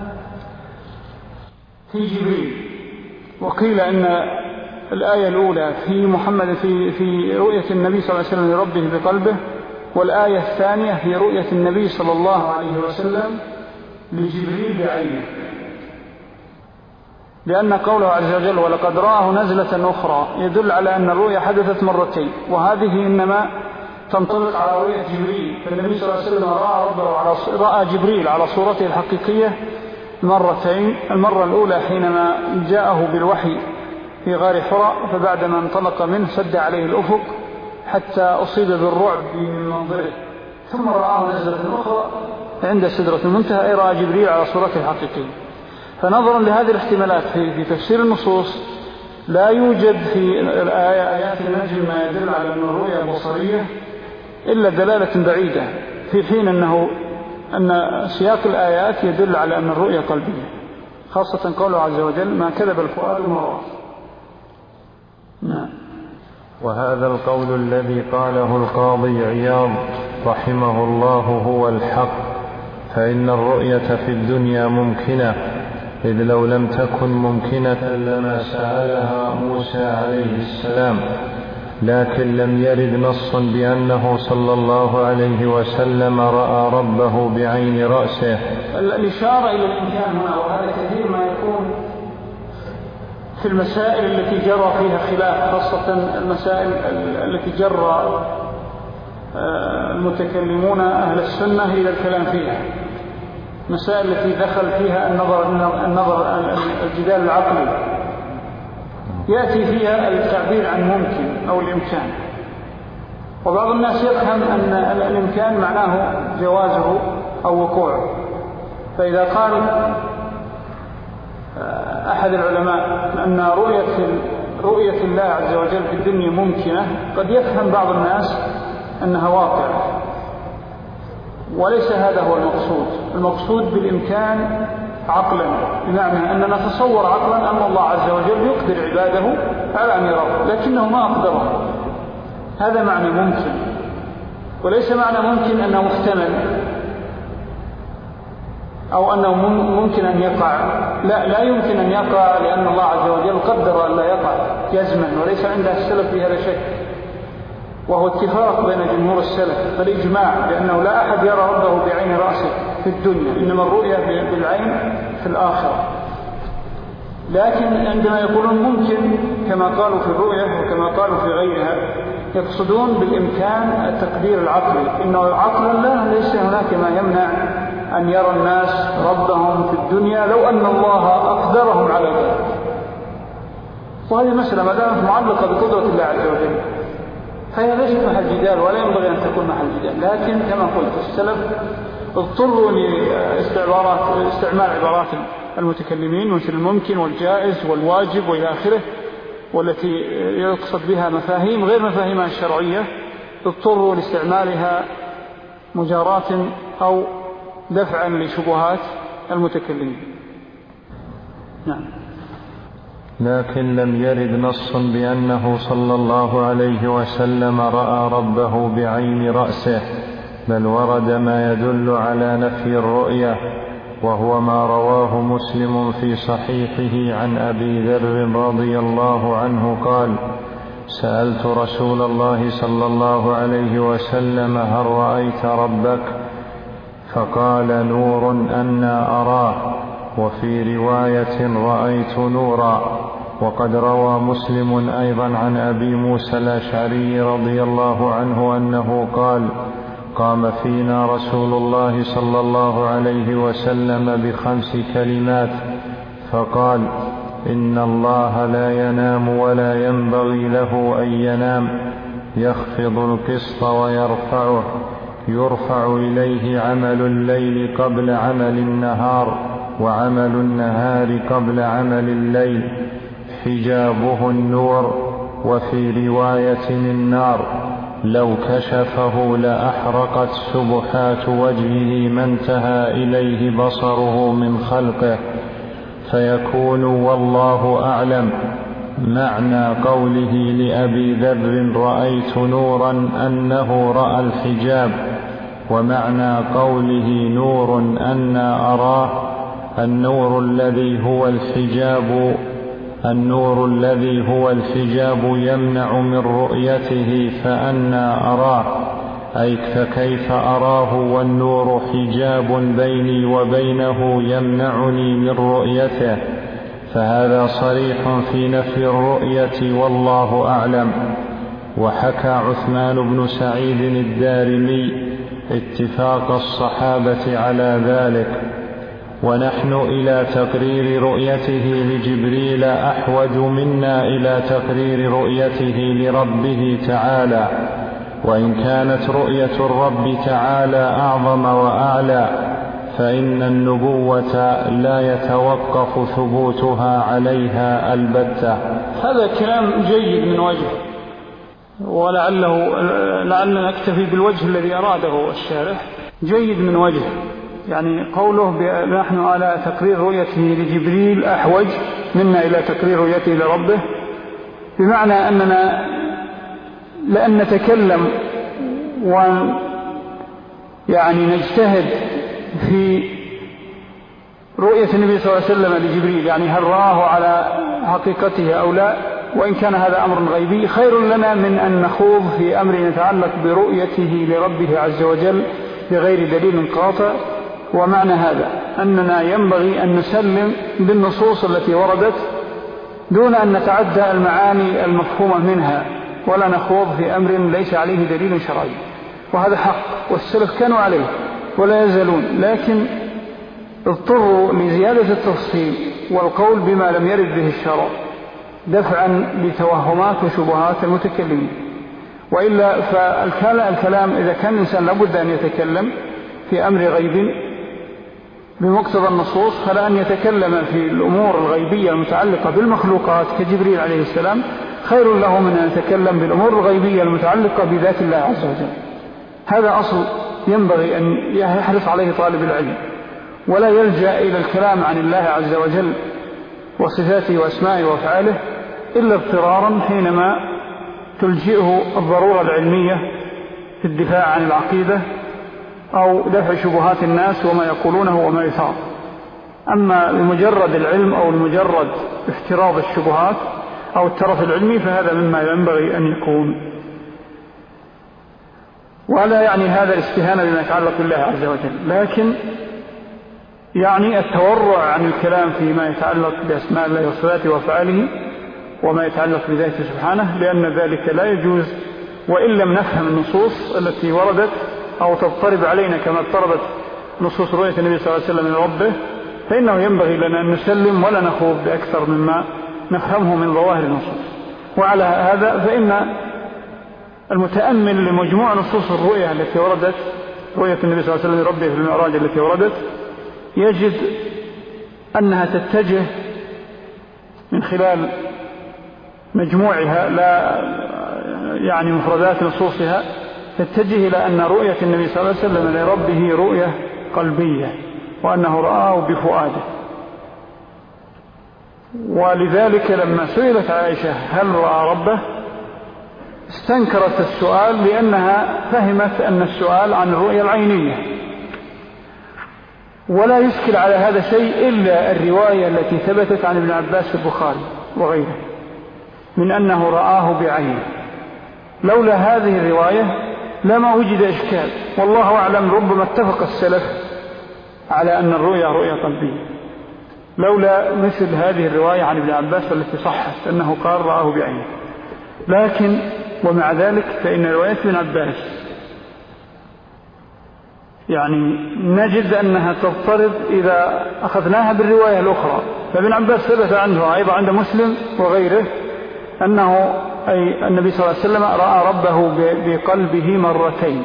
في جبريل. وقيل أن الآية الأولى في محمد في في رؤية النبي صلى الله عليه وسلم لربه بقلبه، والآية الثانية في رؤية النبي صلى الله عليه وسلم لجبريل بعينه، لأن قوله عز وجل ولقد رآه نزلة أخرى يدل على أن الرؤية حدثت مرتين، وهذه إنما تنطبق على رؤية جبريل. فالنبي صلى الله عليه وسلم رأى ربه على رأى جبريل على صورته الحقيقية مرتين، المرة الأولى حينما جاءه بالوحي في غار حراء، فبعدما انطلق منه سد عليه الأفق حتى أصيب بالرعب من منظره، ثم رآه نزلة أخرى عند سدرة المنتهى، أي رأى جبريل على صورته الحقيقية. فنظرا لهذه الاحتمالات في تفسير النصوص، لا يوجد في آيات النجم ما يدل على أن الرؤيا بصرية إلا دلالة بعيدة، في حين أنه أن سياق الآيات يدل على أن الرؤيا قلبية، خاصة قوله عز وجل ما كذب الفؤاد ما رأى. نعم. وهذا القول الذي قاله القاضي عياض رحمه الله هو الحق، فإن الرؤية في الدنيا ممكنة، إذ لو لم تكن ممكنة لما سألها موسى عليه السلام، لكن لم يرد نص بأنه صلى الله عليه وسلم رأى ربه بعين رأسه. الإشارة إلى الإمكان هنا، وهذا كثير ما يكون في المسائل التي جرى فيها خلاف، خاصة المسائل التي جرى المتكلمون أهل السنة إلى الكلام فيها، مسائل التي دخل فيها النظر النظر الجدال العقلي، يأتي فيها التعبير عن ممكن أو الإمكان. وبعض الناس يفهم أن الإمكان معناه جوازه أو وقوعه، فإذا قال أحد العلماء أن رؤية رؤية الله عز وجل في الدنيا ممكنة، قد يفهم بعض الناس أنها واقعة، وليس هذا هو المقصود. المقصود بالإمكان عقلا، بمعنى أننا نتصور عقلا أن الله عز وجل يقدر عباده على أن يروا لكنه ما أقدره، هذا معنى ممكن، وليس معنى ممكن أنه محتمل أو أنه ممكن أن يقع. لا لا يمكن أن يقع، لأن الله عز وجل قدر أن لا يقع جزما، وليس عند السلف في هذا شك، وهو اتفاق بين جمهور السلف فالإجماع، لأنه لا أحد يرى ربه بعين رأسه في الدنيا، إنما الرؤية بالعين في الآخرة. لكن عندما يقولون ممكن كما قالوا في الرؤية وكما قالوا في غيرها، يقصدون بالإمكان التقدير العقلي، إنه عقل الله ليس هناك ما يمنع أن يرى الناس ربهم في الدنيا لو أن الله أقدرهم على ذلك. وهذه مسألة ما دامت معلقة بقدرة الله عز وجل فهي ليست محل جدال، ولا ينبغي أن تكون محل جدال. لكن كما قلت السلف اضطروا لاستعمال عبارات المتكلمين مثل الممكن والجائز والواجب وإلى آخره، والتي يقصد بها مفاهيم غير مفاهيمها الشرعية، اضطروا لاستعمالها مجاراة أو دفعا لشبهات المتكلمين. نعم. لكن لم يرد نص بأنه صلى الله عليه وسلم رأى ربه بعين رأسه، بل ورد ما يدل على نفي الرؤية، وهو ما رواه مسلم في صحيحه عن أبي ذر رضي الله عنه قال: سألت رسول الله صلى الله عليه وسلم: هل رأيت ربك؟ فقال: نور أنا أراه. وفي رواية: رأيت نورا. وقد روى مسلم أيضا عن أبي موسى الأشعري رضي الله عنه أنه قال: قام فينا رسول الله صلى الله عليه وسلم بخمس كلمات فقال: إن الله لا ينام ولا ينبغي له أن ينام يخفض القسط ويرفعه يرفع إليه عمل الليل قبل عمل النهار وعمل النهار قبل عمل الليل حجابه النور وفي رواية النار لو كشفه لأحرقت سبحات وجهه ما انتهى إليه بصره من خلقه فيكون والله أعلم معنى قوله لأبي ذر رأيت نورا أنه رأى الحجاب ومعنى قوله نور أنا أراه النور الذي هو الحجاب النور الذي هو الحجاب يمنع من رؤيته فأنا أراه أي فكيف أراه والنور حجاب بيني وبينه يمنعني من رؤيته فهذا صريح في نفي الرؤية والله أعلم. وحكى عثمان بن سعيد الدارمي اتفاق الصحابة على ذلك ونحن إلى تقرير رؤيته لجبريل أحوج منا إلى تقرير رؤيته لربه تعالى وإن كانت رؤية الرب تعالى أعظم وأعلى فإن النبوة لا يتوقف ثبوتها عليها البتة. هذا كلام جيد من وجه ولعله لعلنا نكتفي بالوجه الذي أراده الشارح. جيد من وجه يعني قوله نحن على تقرير رؤيته لجبريل أحوج منا إلى تقرير رؤيته لربه بمعنى أننا لأن نتكلم ويعني نجتهد في رؤية النبي صلى الله عليه وسلم لجبريل يعني هل رآه على حقيقته أو لا وإن كان هذا أمر غيبي خير لنا من أن نخوض في أمر يتعلق برؤيته لربه عز وجل بغير دليل قاطع. ومعنى هذا أننا ينبغي أن نسلم بالنصوص التي وردت دون أن نتعدى المعاني المفهومة منها ولا نخوض في أمر ليس عليه دليل شرعي وهذا حق والسلف كانوا عليه ولا يزالون لكن اضطروا لزيادة التفصيل والقول بما لم يرد به الشرع دفعا لتوهمات وشبهات المتكلمين. وإلا فالكلام إذا كان الإنسان لابد أن يتكلم في أمر غيب بمقتضى النصوص فلا أن يتكلم في الأمور الغيبية المتعلقة بالمخلوقات كجبريل عليه السلام خير له من أن يتكلم بالأمور الغيبية المتعلقة بذات الله عز وجل. هذا أصل ينبغي أن يحرص عليه طالب العلم ولا يلجأ إلى الكلام عن الله عز وجل وصفاته وأسمائه وأفعاله إلا اضطرارا حينما تلجئه الضرورة العلمية في الدفاع عن العقيدة أو دفع شبهات الناس وما يقولونه وما يثار. أما لمجرد العلم أو لمجرد افتراض الشبهات أو الترف العلمي فهذا مما ينبغي أن يكون. ولا يعني هذا الاستهانة بما يتعلق بالله عز وجل لكن يعني التورع عن الكلام فيما يتعلق بأسماء الله وصفاته وأفعاله وما يتعلق بذاته سبحانه لأن ذلك لا يجوز وإن لم نفهم النصوص التي وردت أو تضطرب علينا كما اضطربت نصوص رؤية النبي صلى الله عليه وسلم لربه فإنه ينبغي لنا أن نسلم ولا نخوض بأكثر مما نفهمه من ظواهر النصوص. وعلى هذا فإن المتأمل لمجموع نصوص الرؤية التي وردت رؤية النبي صلى الله عليه وسلم لربه في المعراج التي وردت يجد أنها تتجه من خلال مجموعها لا يعني مفردات نصوصها تتجه إلى أن رؤية النبي صلى الله عليه وسلم لربه رؤية قلبية وأنه رآه بفؤاده. ولذلك لما سئلت عائشة هل رأى ربه استنكرت السؤال لأنها فهمت أن السؤال عن الرؤية العينية ولا يشكل على هذا شيء إلا الرواية التي ثبتت عن ابن عباس في البخاري وغيره من أنه رآه بعينه. لولا هذه الرواية لما وجد إشكال والله أعلم ربما اتفق السلف على أن الرؤيا رؤيا قلبية لولا مثل هذه الرواية عن ابن عباس التي صحت أنه قال رآه بعينه. لكن ومع ذلك فإن رواية ابن عباس يعني نجد أنها تضطرد إذا أخذناها بالرواية الأخرى فابن عباس ثبت عنه أيضا عند مسلم وغيره أنه أي النبي صلى الله عليه وسلم رأى ربه بقلبه مرتين،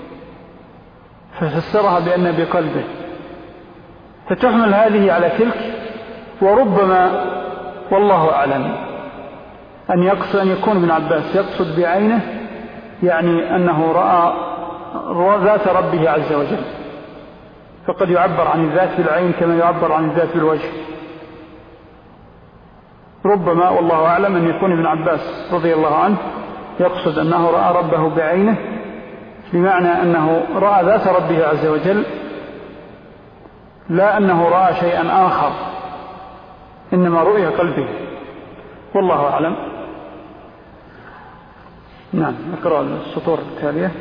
ففسرها بأن بقلبه، فتحمل هذه على تلك. وربما والله أعلم أن يقصد أن يكون ابن عباس يقصد بعينه يعني أنه رأى ذات ربه عز وجل، فقد يعبر عن الذات بالعين كما يعبر عن الذات بالوجه. ربما والله أعلم أن يكون ابن عباس رضي الله عنه يقصد أنه رأى ربه بعينه، بمعنى أنه رأى ذات ربه عز وجل، لا أنه رأى شيئا آخر، إنما رؤية قلبه، والله أعلم. نعم، نقرأ السطور التالية.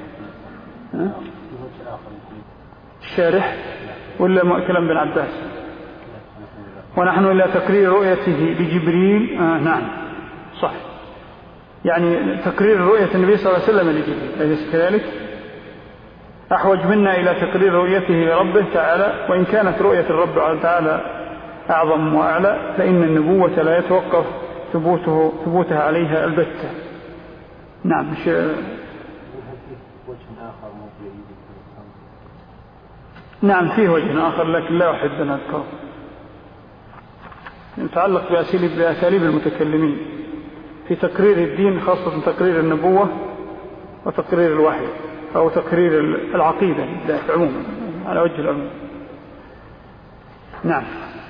الشارح ولا كلام ابن عباس؟ ونحن إلى تقرير رؤيته بجبريل. آه نعم صح، يعني تقرير رؤية النبي صلى الله عليه وسلم لجبريل، أليس كذلك؟ أحوج منا إلى تقرير رؤيته لربه تعالى، وإن كانت رؤية الرب تعالى أعظم وأعلى، فإن النبوة لا يتوقف ثبوته ثبوتها عليها البتة. نعم. مش نعم فيه وجه آخر لكن لا أحب أن أذكره، يتعلق بأساليب بأساليب المتكلمين في تقرير الدين، خاصة تقرير النبوة وتقرير الوحي أو تقرير العقيدة عموما على وجه العموم. نعم.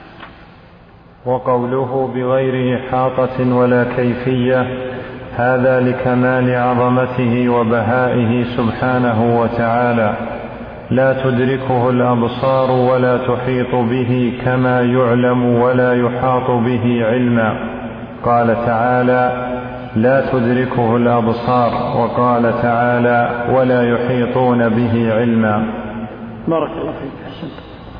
وقوله بغير إحاطة ولا كيفية، هذا لكمال عظمته وبهائه سبحانه وتعالى، لا تدركه الأبصار ولا تحيط به كما يعلم ولا يحاط به علما. قال تعالى: لا تدركه الأبصار، وقال تعالى: ولا يحيطون به علما. بارك الله فيك.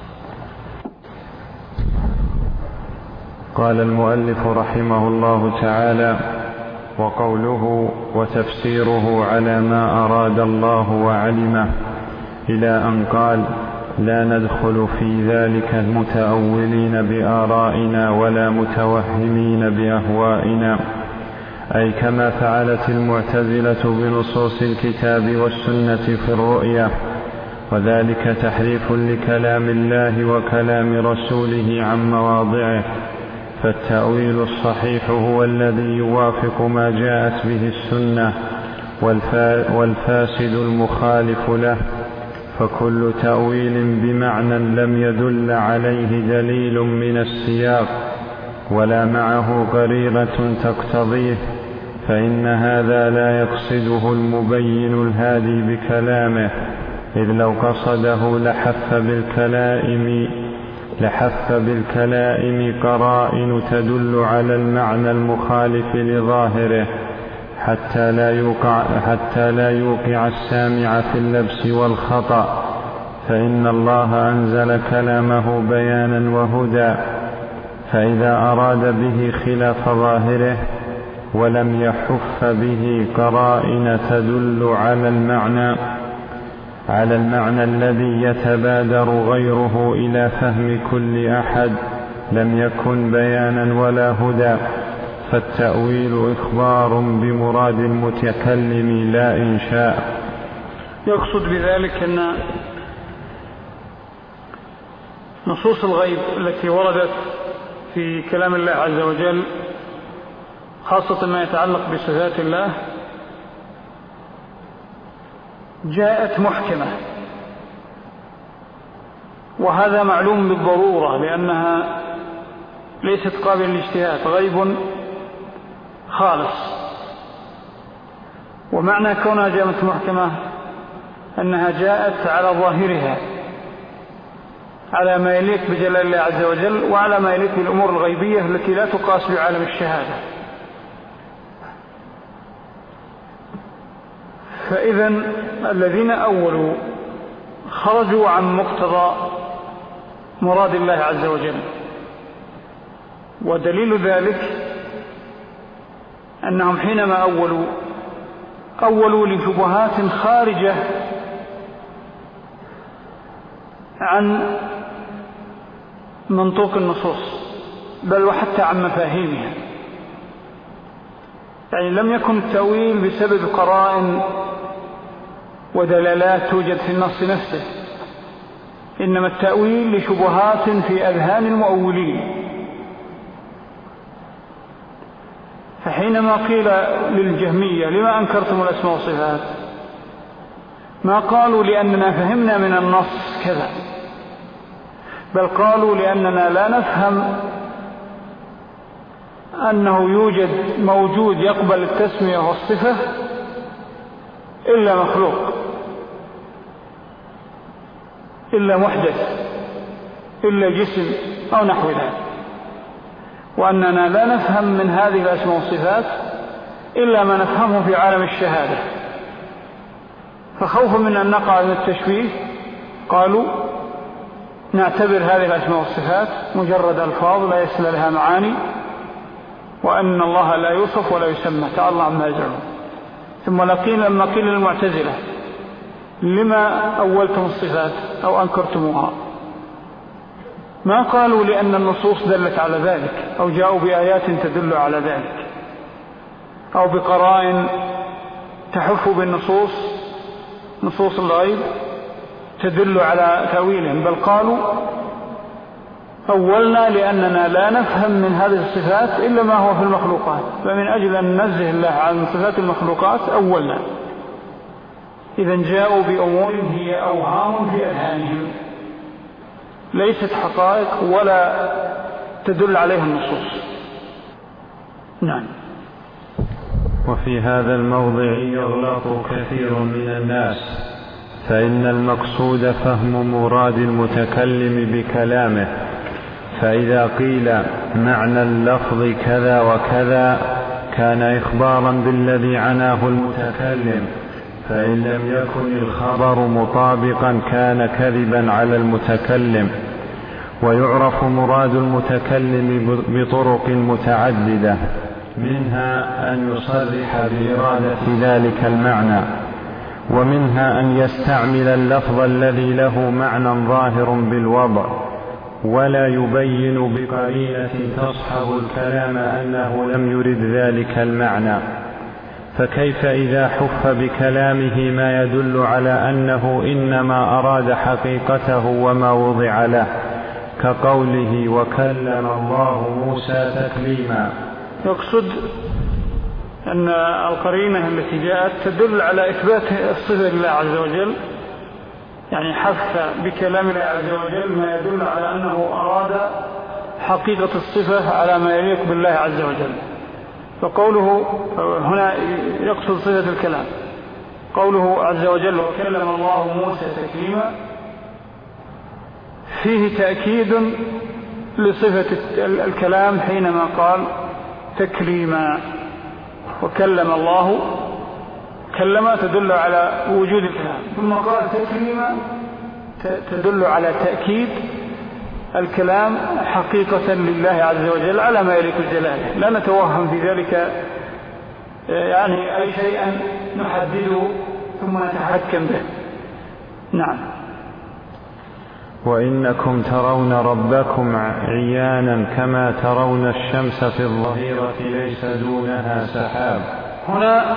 قال المؤلف رحمه الله تعالى: وقوله وتفسيره على ما أراد الله وعلمه، إلى أن قال: لا ندخل في ذلك المتأولين بآرائنا ولا متوهمين بأهوائنا، أي كما فعلت المعتزلة بنصوص الكتاب والسنة في الرؤية، وذلك تحريف لكلام الله وكلام رسوله عن مواضعه. فالتأويل الصحيح هو الذي يوافق ما جاءت به السنة، والفاسد المخالف له. فكل تأويل بمعنى لم يدل عليه دليل من السياق ولا معه قرينة تقتضيه، فإن هذا لا يقصده المبين الهادي بكلامه، إذ لو قصده لحف بالكلام لحف بالكلام قرائن تدل على المعنى المخالف لظاهره، حتى لا يوقع, حتى لا يوقع السامع في اللبس والخطأ، فإن الله أنزل كلامه بيانا وهدى، فإذا أراد به خلاف ظاهره ولم يحف به قرائن تدل على المعنى على المعنى الذي يتبادر غيره إلى فهم كل أحد، لم يكن بيانا ولا هدى. فالتأويل إخبار بمراد المتكلم لا إنشاء. يقصد بذلك أن نصوص الغيب التي وردت في كلام الله عز وجل، خاصة ما يتعلق بصفات الله، جاءت محكمة، وهذا معلوم بالضرورة لأنها ليست قابلة للاجتهاد، غيب خالص. ومعنى كونها جاءت محكمة أنها جاءت على ظاهرها، على ما يليق بجلال الله عز وجل، وعلى ما يليق بالأمور الغيبية التي لا تقاس بعالم الشهادة. فإذا الذين أولوا خرجوا عن مقتضى مراد الله عز وجل، ودليل ذلك أنهم حينما أولوا أولوا لشبهات خارجة عن منطوق النصوص، بل وحتى عن مفاهيمها. يعني لم يكن التأويل بسبب قرائن ودلالات توجد في النص نفسه، إنما التأويل لشبهات في أذهان المؤولين. فحينما قيل للجهمية لما أنكرتم الأسماء والصفات، ما قالوا لأننا فهمنا من النص كذا، بل قالوا لأننا لا نفهم أنه يوجد موجود يقبل التسمية والصفة إلا مخلوق، إلا محدث، إلا جسم أو نحو ذلك، وأننا لا نفهم من هذه الأسماء والصفات إلا ما نفهمه في عالم الشهادة. فخوفا من أن نقع من التشبيه قالوا نعتبر هذه الأسماء والصفات مجرد ألفاظ لا يسل لها معاني، وأن الله لا يوصف ولا يسمى، تعالى الله عما يزعمون. ثم لقيل لما قيل للمعتزلة لما أولتم الصفات أو أنكرتموها، ما قالوا لأن النصوص دلت على ذلك أو جاءوا بآيات تدل على ذلك أو بقرائن تحف بالنصوص نصوص الغيب تدل على تأويلهم، بل قالوا أولنا لأننا لا نفهم من هذه الصفات إلا ما هو في المخلوقات، فمن أجل أن ننزه الله عن صفات المخلوقات أولنا. إذن جاءوا بأمور هي أوهام في أذهانهم ليست حقائق ولا تدل عليها النصوص. نعم. وفي هذا الموضع يغلط كثير من الناس، فإن المقصود فهم مراد المتكلم بكلامه، فإذا قيل معنى اللفظ كذا وكذا كان إخبارا بالذي عناه المتكلم، فإن لم يكن الخبر مطابقا كان كذبا على المتكلم. ويعرف مراد المتكلم بطرق متعددة، منها أن يصرح بإرادة ذلك المعنى، ومنها أن يستعمل اللفظ الذي له معنى ظاهر بالوضع ولا يبين بقرينة تصحب الكلام أنه لم يرد ذلك المعنى. فكيف إذا حف بكلامه ما يدل على أنه إنما أراد حقيقته وما وضع له، كقوله وكلم الله موسى تكليما. يقصد أن القرينة التي جاءت تدل على إثبات الصفة لله عز وجل، يعني حف بكلام الله عز وجل ما يدل على أنه أراد حقيقة الصفة على ما يليق بالله عز وجل. فقوله هنا يقصد صفة الكلام، قوله عز وجل وكلم الله موسى تكليما فيه تأكيد لصفة الكلام حينما قال تكليما. وكلم الله، كلم تدل على وجود الكلام، ثم قال تكليما تدل على تأكيد الكلام حقيقة لله عز وجل على ما يليق جلاله، لا نتوهم في ذلك يعني أي شيئا نحدده ثم نتحكم به. نعم. وإنكم ترون ربكم عيانا كما ترون الشمس في الظهيرة ليس دونها سحاب. هنا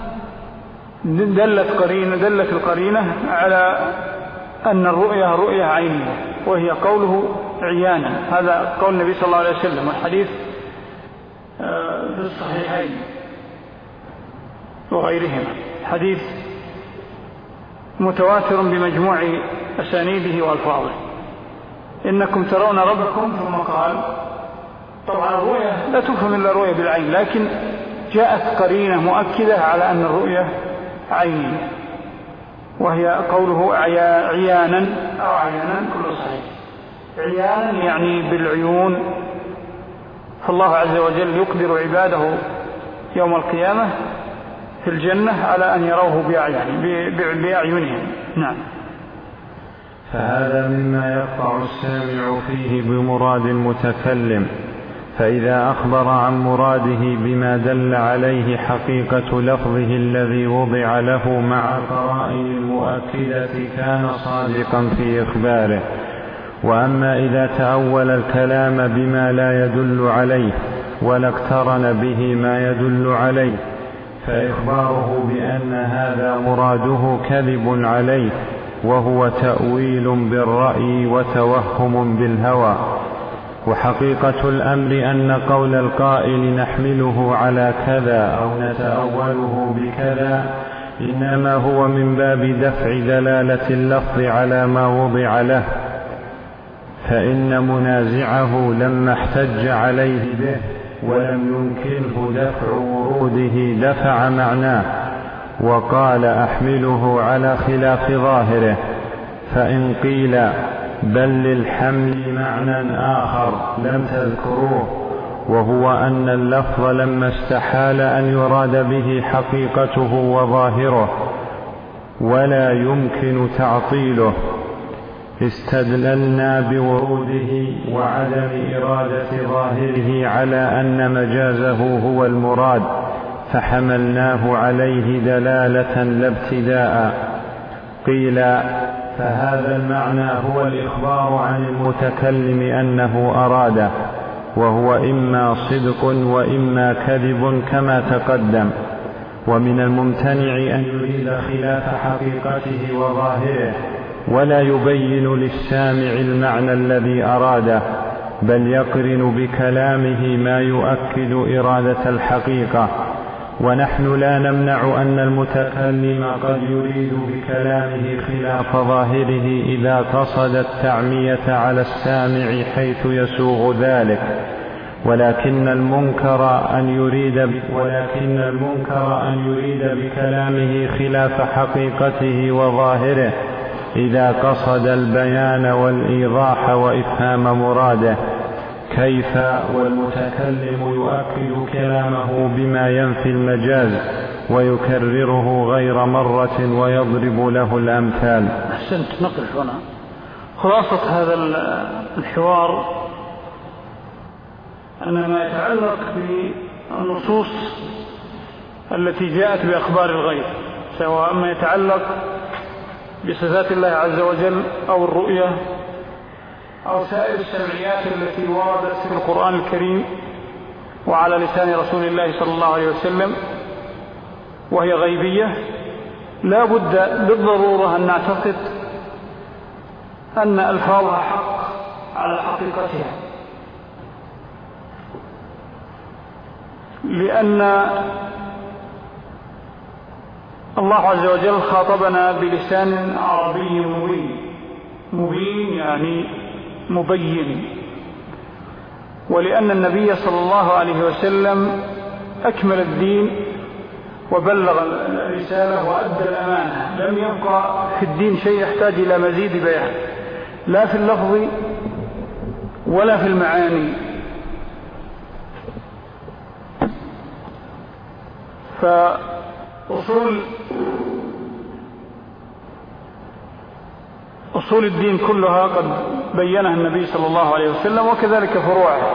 دلت قرينة دلت القرينة على أن الرؤية رؤية عينية، وهي قوله عيانا، هذا قول النبي صلى الله عليه وسلم، والحديث في الصحيحين وغيرهما، حديث متواتر بمجموع أسانيده وألفاظه. إنكم ترون ربكم، ثم قال طبعا الرؤية لا تفهم إلا الرؤية بالعين، لكن جاءت قرينة مؤكدة على أن الرؤية عينية، وهي قوله عيانا أو عيانا كل صحيح. عيانا يعني بالعيون، فالله عز وجل يقدر عباده يوم القيامة في الجنة على أن يروه بأعينهم. نعم. فهذا مما يقطع السامع فيه بمراد المتكلم، فإذا أخبر عن مراده بما دل عليه حقيقة لفظه الذي وضع له مع قرائن المؤكدة كان صادقا في إخباره، وأما إذا تأول الكلام بما لا يدل عليه ولا اقترن به ما يدل عليه فإخباره بأن هذا مراده كذب عليه، وهو تأويل بالرأي وتوهم بالهوى. وحقيقة الأمر أن قول القائل نحمله على كذا أو نتأوله بكذا إنما هو من باب دفع دلالة اللفظ على ما وضع له، فإن منازعه لما احتج عليه به ولم يمكنه دفع وروده دفع معناه وقال أحمله على خلاف ظاهره. فإن قيل بل للحمل معنى آخر لم تذكروه، وهو أن اللفظ لما استحال أن يراد به حقيقته وظاهره ولا يمكن تعطيله استدللنا بوروده وعدم إرادة ظاهره على أن مجازه هو المراد، فحملناه عليه دلالة لا ابتداء. قيل فهذا المعنى هو الإخبار عن المتكلم أنه أراده، وهو إما صدق وإما كذب كما تقدم. ومن الممتنع أن يريد خلاف حقيقته وظاهره ولا يبين للسامع المعنى الذي أراده، بل يقرن بكلامه ما يؤكد إرادة الحقيقة. ونحن لا نمنع أن المتكلم قد يريد بكلامه خلاف ظاهره إذا قصد التعمية على السامع حيث يسوغ ذلك، ولكن المنكر أن يريد ولكن المنكر أن يريد بكلامه خلاف حقيقته وظاهره إذا قصد البيان والإيضاح وإفهام مراده. كيف والمتكلم يؤكد كلامه بما ينفي المجاز ويكرره غير مرة ويضرب له الأمثال. أحسنت. نقف هنا. خلاصة هذا الحوار أن ما يتعلق بالنصوص التي جاءت بأخبار الغيب، سواء ما يتعلق بصفات الله عز وجل أو الرؤية أو سائر السمعيات التي وردت في القرآن الكريم وعلى لسان رسول الله صلى الله عليه وسلم وهي غيبية، لا بد بالضرورة أن نعتقد أن ألفاظها حق على حقيقتها، لأن الله عز وجل خاطبنا بلسان عربي مبين. مبين يعني مبين، ولأن النبي صلى الله عليه وسلم أكمل الدين وبلغ الرسالة وأدى الأمانة، لم يبقى في الدين شيء يحتاج إلى مزيد بيان، لا في اللفظ ولا في المعاني. فأصول أصول الدين كلها قد بينها النبي صلى الله عليه وسلم، وكذلك فروعه.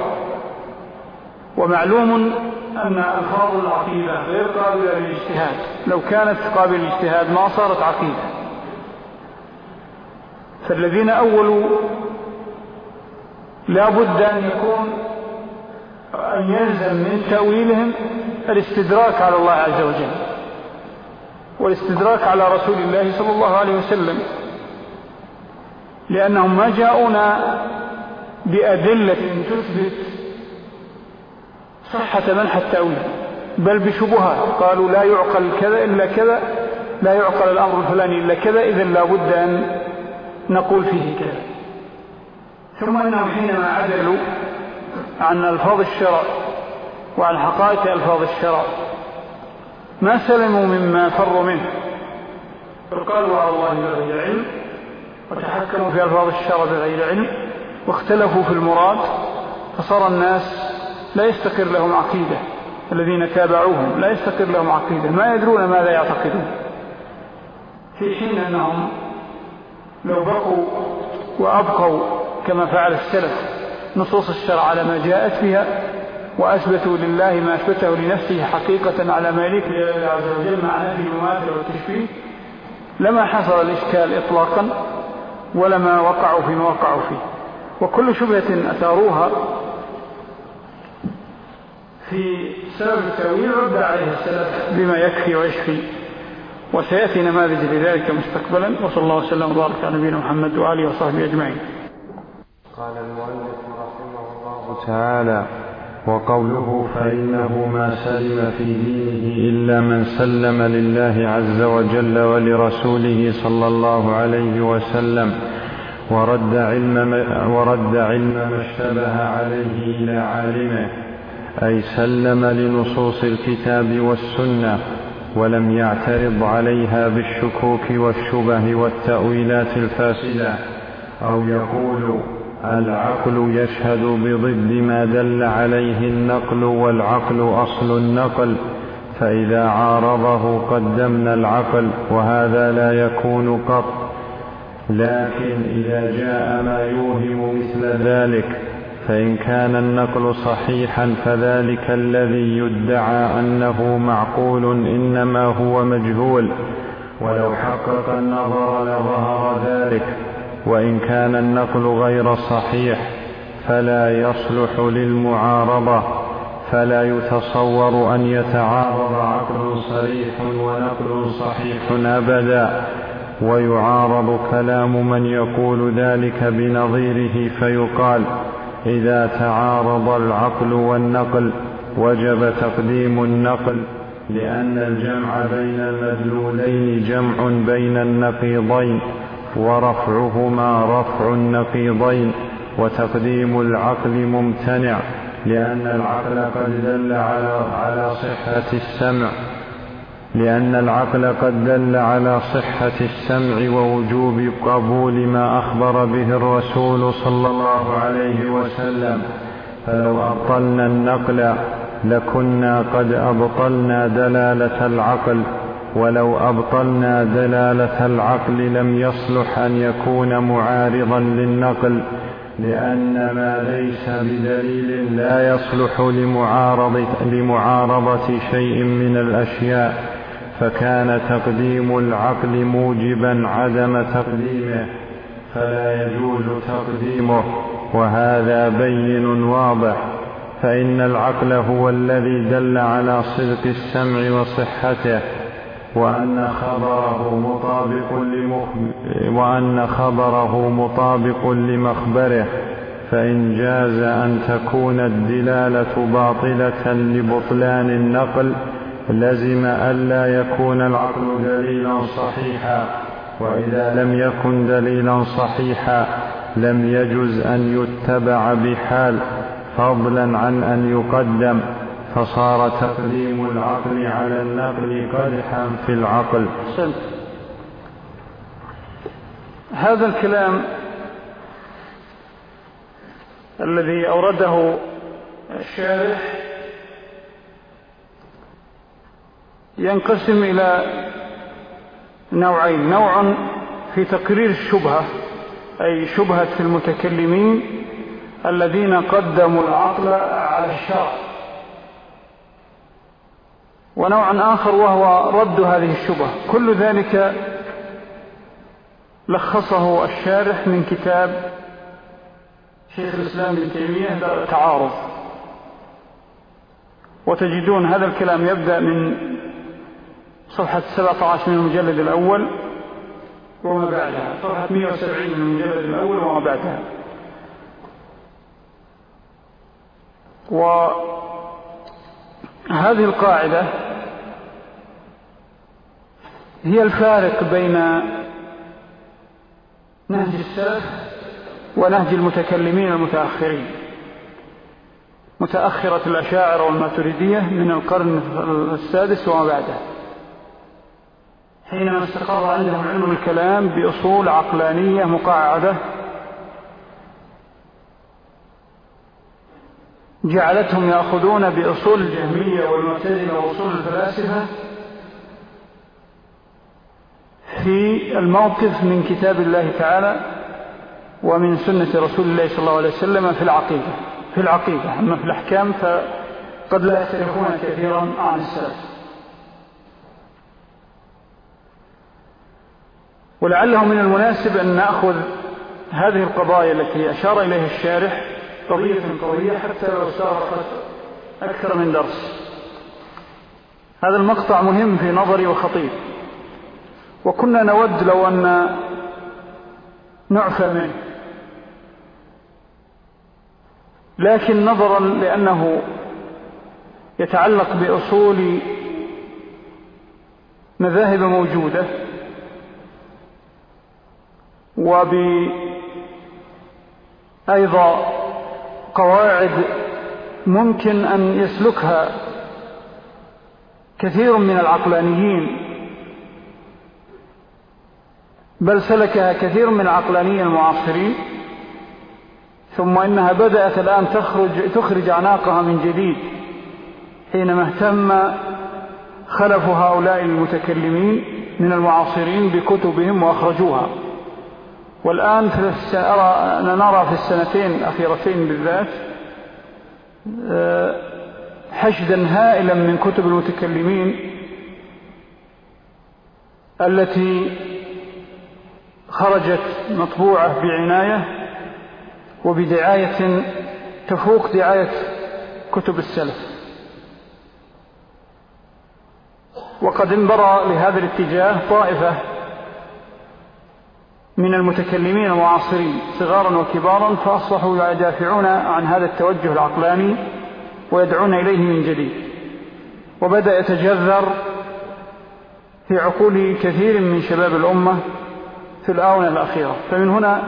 ومعلوم أن ألفاظ العقيدة غير قابلة للاجتهاد، لو كانت قابلة للاجتهاد ما صارت عقيدة. فالذين أولوا لا بد أن يكون أن يلزم من تأويلهم الاستدراك على الله عز وجل والاستدراك على رسول الله صلى الله عليه وسلم، لأنهم ما جاءونا بأدلة تثبت صحة منح التأويل، بل بشبهات. قالوا لا يعقل كذا إلا كذا، لا يعقل الأمر الفلاني إلا كذا، إذن لا بد أن نقول فيه كذا. ثم أنهم حينما عدلوا عن ألفاظ الشرع وعن حقائق ألفاظ الشرع ما سلموا مما فروا منه، فقالوا على الله بغير علم وتحكموا في ألفاظ الشرع بغير علم واختلفوا في المراد، فصار الناس لا يستقر لهم عقيدة، الذين تابعوهم لا يستقر لهم عقيدة، ما يدرون ماذا يعتقدون، في حين أنهم لو بقوا وأبقوا كما فعل السلف نصوص الشرع على ما جاءت بها وأثبتوا لله ما أثبته لنفسه حقيقة على ما يليق لله عز وجل مع نفي المماثلة والتشبيه، لما حصل الإشكال إطلاقا ولما وقعوا فيما وقعوا فيه. وكل شبهة أثاروها في سبب التأويل رد عليها السلف بما يكفي ويشفي، وسيأتي نماذج لذلك مستقبلا. وصلى الله وسلم وبارك على نبينا محمد وآله وصحبه أجمعين. قال المؤلف رحمه الله تعالى: وقوله فإنه ما سلم في دينه إلا من سلم لله عز وجل ولرسوله صلى الله عليه وسلم ورد علم ورد علم ما اشتبه عليه إلى عالمه، أي سلم لنصوص الكتاب والسنة ولم يعترض عليها بالشكوك والشبه والتأويلات الفاسدة، أو يقول العقل يشهد بضد ما دل عليه النقل والعقل أصل النقل، فإذا عارضه قدمنا العقل، وهذا لا يكون قط. لكن إذا جاء ما يوهم مثل ذلك فإن كان النقل صحيحا فذلك الذي يدعى أنه معقول إنما هو مجهول، ولو حقق النظر لظهر ذلك. وإن كان النقل غير صحيح فلا يصلح للمعارضة، فلا يتصور أن يتعارض عقل صريح ونقل صحيح أبدا، ويعارض كلام من يقول ذلك بنظيره، فيقال إذا تعارض العقل والنقل وجب تقديم النقل، لأن الجمع بين المدلولين جمع بين النقيضين، ورفعهما رفع النقيضين، وتقديم العقل ممتنع، لأن العقل قد دل على على صحة السمع لأن العقل قد دل على صحة السمع ووجوب قبول ما أخبر به الرسول صلى الله عليه وسلم، فلو أبطلنا النقل لكنا قد أبطلنا دلالة العقل، ولو أبطلنا دلالة العقل لم يصلح أن يكون معارضا للنقل، لأن ما ليس بدليل لا يصلح لمعارضة, لمعارضة شيء من الأشياء، فكان تقديم العقل موجبا عدم تقديمه، فلا يجوز تقديمه، وهذا بين واضح. فإن العقل هو الذي دل على صدق السمع وصحته، وأن خبره مطابق وأن خبره مطابق لمخبره، فإن جاز أن تكون الدلالة باطلة لبطلان النقل لزم ألا يكون العقل دليلا صحيحا، وإذا لم يكن دليلا صحيحا لم يجز أن يتبع بحال، فضلا عن أن يقدم، فصار تقديم العقل على النقل قدحا في العقل. هذا الكلام الذي أورده الشارح ينقسم إلى نوعين: نوع في تقرير الشبهة، أي شبهة المتكلمين الذين قدموا العقل على الشرع، ونوع آخر وهو رد هذه الشبهة. كل ذلك لخصه الشارح من كتاب شيخ الإسلام ابن تيمية تعارض، وتجدون هذا الكلام يبدأ من صفحة سبعة عشر من المجلد الأول وما بعدها، صفحة مئة وسبعين من المجلد الأول وما بعدها. وهذه القاعدة هي الفارق بين نهج السلف ونهج المتكلمين المتأخرين، متأخرة الأشاعرة والماتريدية من القرن السادس وما بعده، حينما استقر عندهم علم الكلام بأصول عقلانية مقعدة جعلتهم يأخذون بأصول الجهمية والمعتزلة وأصول الفلاسفة في الموقف من كتاب الله تعالى ومن سنة رسول الله صلى الله عليه وسلم في العقيدة في العقيدة أما في الأحكام فقد لا يختلفون كثيرا عن السلف. ولعله من المناسب أن نأخذ هذه القضايا التي أشار إليها الشارح قضية قضية حتى لو استغرقت أكثر من درس. هذا المقطع مهم في نظري وخطير، وكنا نود لو أن نعفى منه، لكن نظرا لأنه يتعلق بأصول مذاهب موجودة وبأيضا قواعد ممكن أن يسلكها كثير من العقلانيين، بل سلكها كثير من العقلانيين المعاصرين، ثم إنها بدأت الآن تخرج, تخرج عناقها من جديد حينما اهتم خلف هؤلاء المتكلمين من المعاصرين بكتبهم وأخرجوها. والآن أرى نرى في السنتين الأخيرتين بالذات حشدا هائلا من كتب المتكلمين التي خرجت مطبوعة بعناية وبدعاية تفوق دعاية كتب السلف. وقد انبرى لهذا الاتجاه طائفة من المتكلمين المعاصرين صغارا وكبارا، فأصبحوا يدافعون عن هذا التوجه العقلاني ويدعون إليه من جديد، وبدأ يتجذر في عقول كثير من شباب الأمة في الآونة الأخيرة. فمن هنا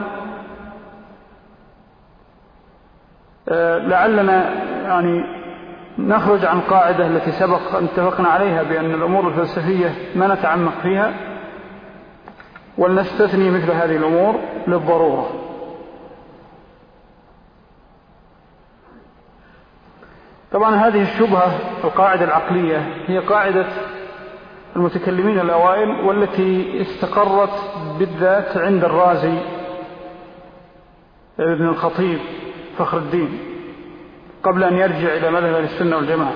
لعلنا يعني نخرج عن قاعدة التي سبق أن اتفقنا عليها بأن الأمور الفلسفية ما نتعمق فيها، ولنستثني مثل هذه الأمور للضرورة. طبعا هذه الشبهة القاعدة العقلية هي قاعدة المتكلمين الأوائل، والتي استقرت بالذات عند الرازي ابن الخطيب فخر الدين قبل أن يرجع إلى مذهب السنة والجماعة.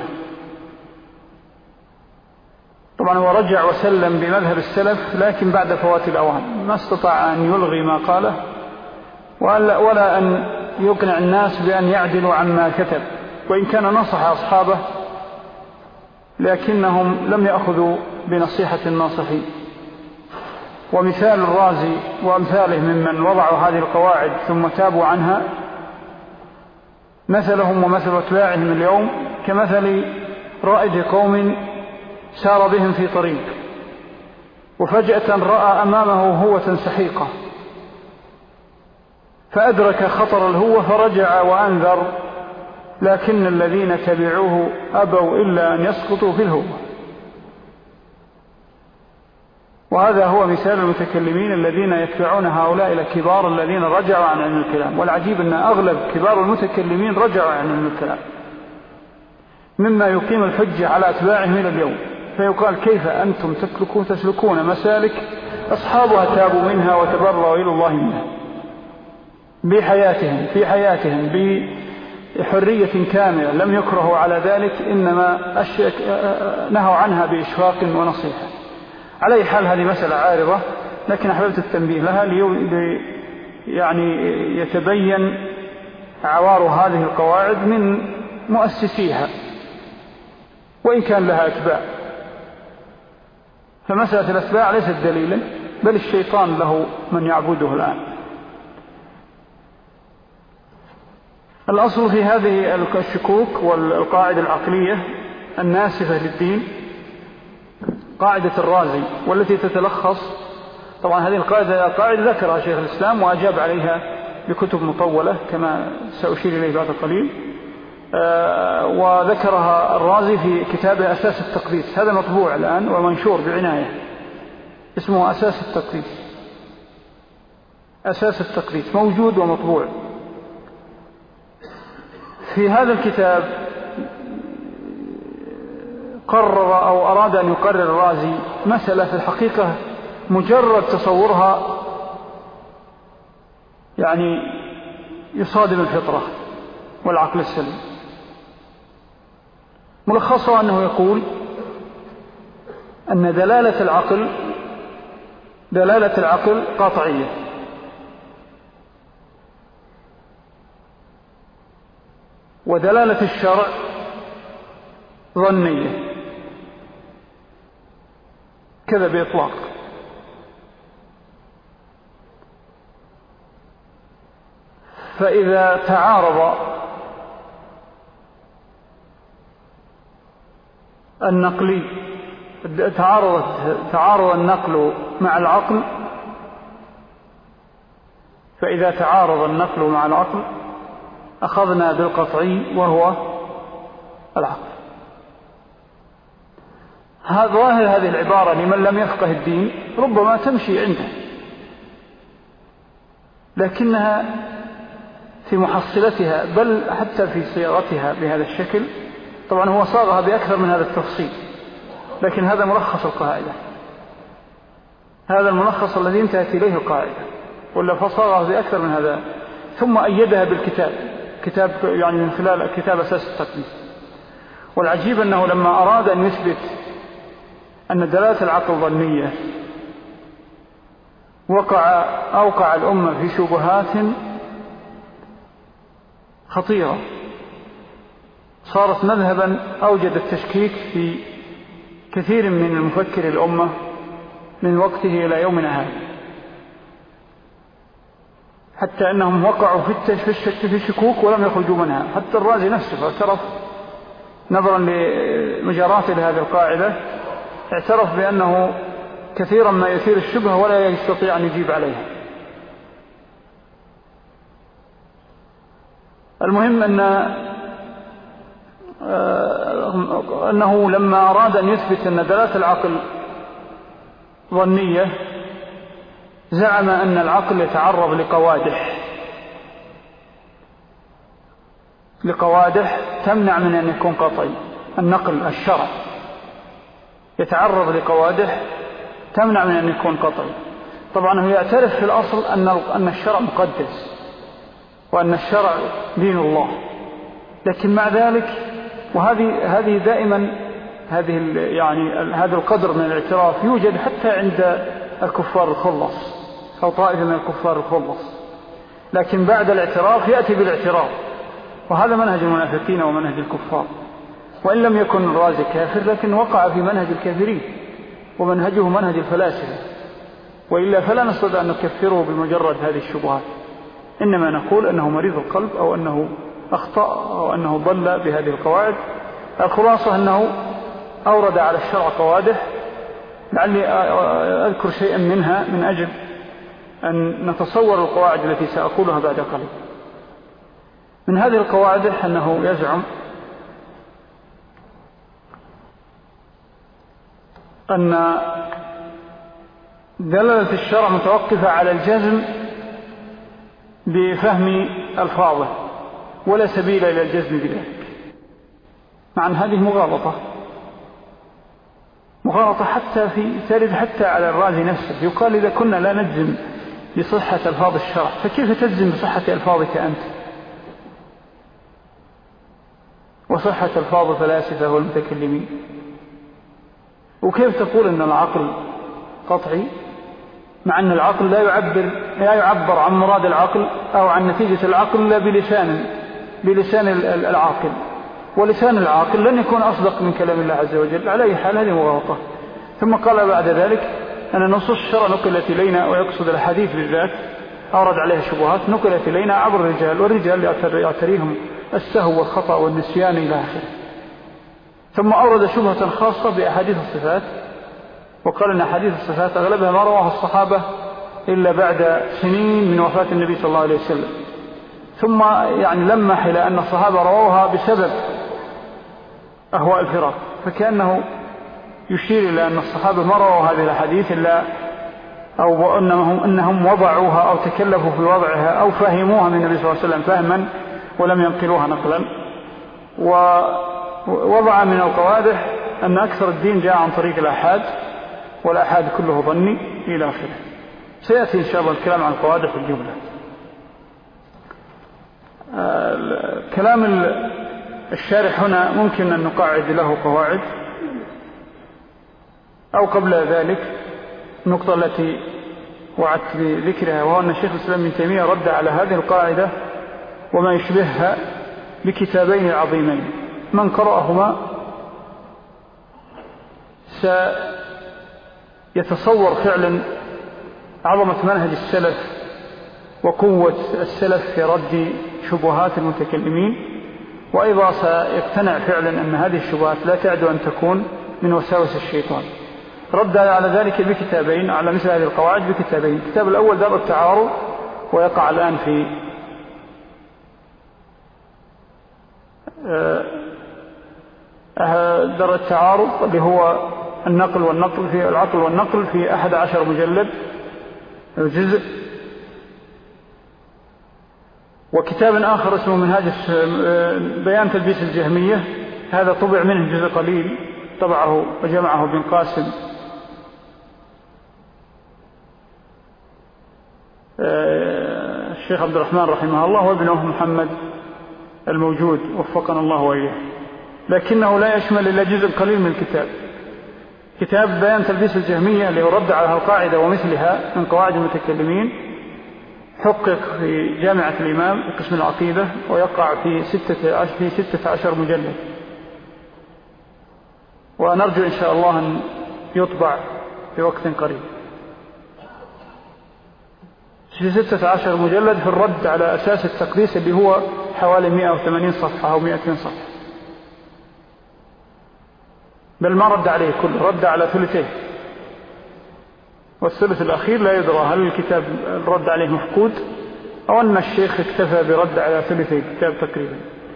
طبعا هو رجع وسلم بمذهب السلف، لكن بعد فوات الأوان ما استطاع أن يلغي ما قاله ولا أن يقنع الناس بأن يعدلوا عما كتب، وإن كان نصح أصحابه لكنهم لم يأخذوا بنصيحة الناصحين. ومثال الرازي وأمثاله ممن وضعوا هذه القواعد ثم تابوا عنها مثلهم ومثل أتباعهم اليوم كمثل رائد قوم سار بهم في طريق، وفجأة رأى أمامه هوة سحيقة فأدرك خطر الهوة فرجع وأنذر، لكن الذين تبعوه أبوا إلا أن يسقطوا في الهوة. وهذا هو مثال المتكلمين الذين يتبعون هؤلاء الكبار الذين رجعوا عن علم الكلام. والعجيب أن أغلب كبار المتكلمين رجعوا عن علم الكلام، مما يقيم الحجة على أتباعهم إلى اليوم. فيقال كيف أنتم تسلكون, تسلكون مسالك أصحابها تابوا منها وتبرأوا إلى الله منها بحياتهم في حياتهم بحرية كاملة، لم يكرهوا على ذلك، إنما نهوا عنها بإشفاق ونصيحة. على أي حال هذه مسألة عارضة، لكن أحببت التنبيه لها لي يعني يتبين عوار هذه القواعد من مؤسسيها وإن كان لها أتباع. فمسألة الأتباع ليست دليلا، بل الشيطان له من يعبده الآن. الأصل في هذه الشكوك والقاعدة العقلية الناسفة للدين قاعدة الرازي، والتي تتلخص طبعا هذه القاعدة قاعدة ذكرها شيخ الإسلام وأجاب عليها بكتب مطولة كما سأشير إليه بعد قليل، آه وذكرها الرازي في كتابه أساس التقديس، هذا مطبوع الآن ومنشور بعناية، اسمه أساس التقديس. أساس التقديس موجود ومطبوع. في هذا الكتاب قرر أو أراد أن يقرر الرازي مسألة في الحقيقة مجرد تصورها يعني يصادم الفطرة والعقل السليم. ملخصه أنه يقول أن دلالة العقل دلالة العقل قاطعية، ودلالة الشرع ظنية كذا بإطلاق. فإذا تعارض النقلي تعارض تعارض النقل مع العقل فإذا تعارض النقل مع العقل أخذنا بالقطعي وهو العقل. هذا ظاهر هذه العبارة لمن لم يفقه الدين ربما تمشي عنده، لكنها في محصلتها بل حتى في صياغتها بهذا الشكل، طبعا هو صاغها بأكثر من هذا التفصيل، لكن هذا ملخص القاعدة، هذا الملخص الذي انتهت إليه القاعدة، ولا فصاغها بأكثر من هذا، ثم أيدها بالكتاب، كتاب يعني من خلال كتاب أساس التقديس. والعجيب أنه لما أراد أن يثبت أن دلالة العقل ظنية وقع أوقع الأمة في شبهات خطيرة صارت مذهبا أوجد التشكيك في كثير من المفكر الأمة من وقته إلى يومنا هذا، حتى أنهم وقعوا في الشكوك ولم يخرجوا منها. حتى الرازي نفسه اعترف نظرا لمجاراته لهذه القاعدة، اعترف بأنه كثيرا ما يثير الشبهة ولا يستطيع أن يجيب عليها. المهم أن أنه لما أراد أن يثبت أن دلالة العقل ظنية زعم أن العقل يتعرض لقوادح لقوادح تمنع من أن يكون قطعي. النقل الشرع يتعرض لقوادح تمنع من أن يكون قطعي. طبعا هو يعترف في الأصل أن أن الشرع مقدس وأن الشرع دين الله، لكن مع ذلك وهذه هذه دائما هذه يعني هذا القدر من الاعتراف يوجد حتى عند الكفار الخلص أو طائفة من الكفار الخلص، لكن بعد الاعتراف يأتي بالاعتراف، وهذا منهج المنافقين ومنهج الكفار. وإن لم يكن الرازي كافر لكن وقع في منهج الكافرين ومنهجه منهج الفلاسفة، وإلا فلا نستطيع أن نكفره بمجرد هذه الشبهات، إنما نقول أنه مريض القلب أو أنه أخطأ أو أنه ضل بهذه القواعد. الخلاصة أنه أورد على الشرع قوادح، لعلي أذكر شيئا منها من أجل أن نتصور القواعد التي سأقولها بعد قليل. من هذه القواعد أنه يزعم أن دلالة الشرع متوقفة على الجزم بفهم ألفاظه ولا سبيل إلى الجزم بذلك. مع أن هذه مغالطة مغالطة حتى في ترد حتى على الرازي نفسه. يقال إذا كنا لا نجزم بصحة ألفاظ الشرع فكيف تجزم بصحة ألفاظك أنت وصحة ألفاظ الفلاسفة والمتكلمين؟ وكيف تقول أن العقل قطعي مع أن العقل لا يعبر لا يعبر عن مراد العقل أو عن نتيجة العقل إلا بلسان بلسان العاقل، ولسان العاقل لن يكون أصدق من كلام الله عز وجل. على أي حال هذه مغالطة. ثم قال بعد ذلك أن نصوص الشرع نقلت إلينا، ويقصد الحديث بالذات أورد عليها شبهات، نقلت إلينا عبر الرجال، والرجال يعتريهم السهو والخطأ والنسيان إلى آخره. ثم أورد شبهة خاصة بأحاديث الصفات، وقال أن أحاديث الصفات أغلبها ما رواها الصحابة إلا بعد سنين من وفاة النبي صلى الله عليه وسلم. ثم يعني لمح إلى أن الصحابة رواها بسبب أهواء الفرق، فكأنه يشير إلى أن الصحابة ما روا هذه الحديث إلا أو أنهم, أنهم وضعوها أو تكلفوا في وضعها أو فهموها من النبي صلى الله عليه وسلم فهما ولم ينقلوها نقلا. ووضع من القوادح أن أكثر الدين جاء عن طريق الأحاد، والأحاد كله ظني إلى آخره. سيأتي إن شاء الله الكلام عن القوادح الجملة. كلام الشارح هنا ممكن أن نقاعد له قواعد، أو قبل ذلك النقطة التي وعدت بذكرها، وهو أن الشيخ الإسلام ابن تيمية رد على هذه القاعدة وما يشبهها بكتابين عظيمين من قرأهما سيتصور فعلا عظمة منهج السلف وقوة السلف في رد شبهات المتكلمين، وأيضا سيقتنع فعلا أن هذه الشبهات لا تعد أن تكون من وساوس الشيطان. رد على ذلك بكتابين، على مثل هذه القواعد بكتابين. الكتاب الأول دار التعارض، ويقع الآن في دار التعارض اللي هو النقل والنقل في العقل والنقل في أحد عشر مجلد جزء. وكتاب آخر اسمه منهاج بيان تلبيس الجهمية، هذا طبع منه جزء قليل، طبعه وجمعه ابن قاسم الشيخ عبد الرحمن رحمه الله وابنه محمد الموجود وفقنا الله وإياه، لكنه لا يشمل إلا جزء قليل من الكتاب. كتاب بيان تلبيس الجهمية اللي يرد على القاعدة ومثلها من قواعد المتكلمين حقق في جامعة الإمام قسم العقيدة، ويقع في ستة عشر, في ستة عشر مجلد، ونرجو إن شاء الله أن يطبع في وقت قريب في ستة عشر مجلد في الرد على أساس التقديس اللي هو حوالي مئة وثمانين صفحة أو مئتين صفحة، بل ما رد عليه كله، رد على ثلثيه، والثلث الأخير لا يدرى هل الكتاب الرد عليه مفقود أو أن الشيخ اكتفى برد على ثلثي الكتاب تقريبا.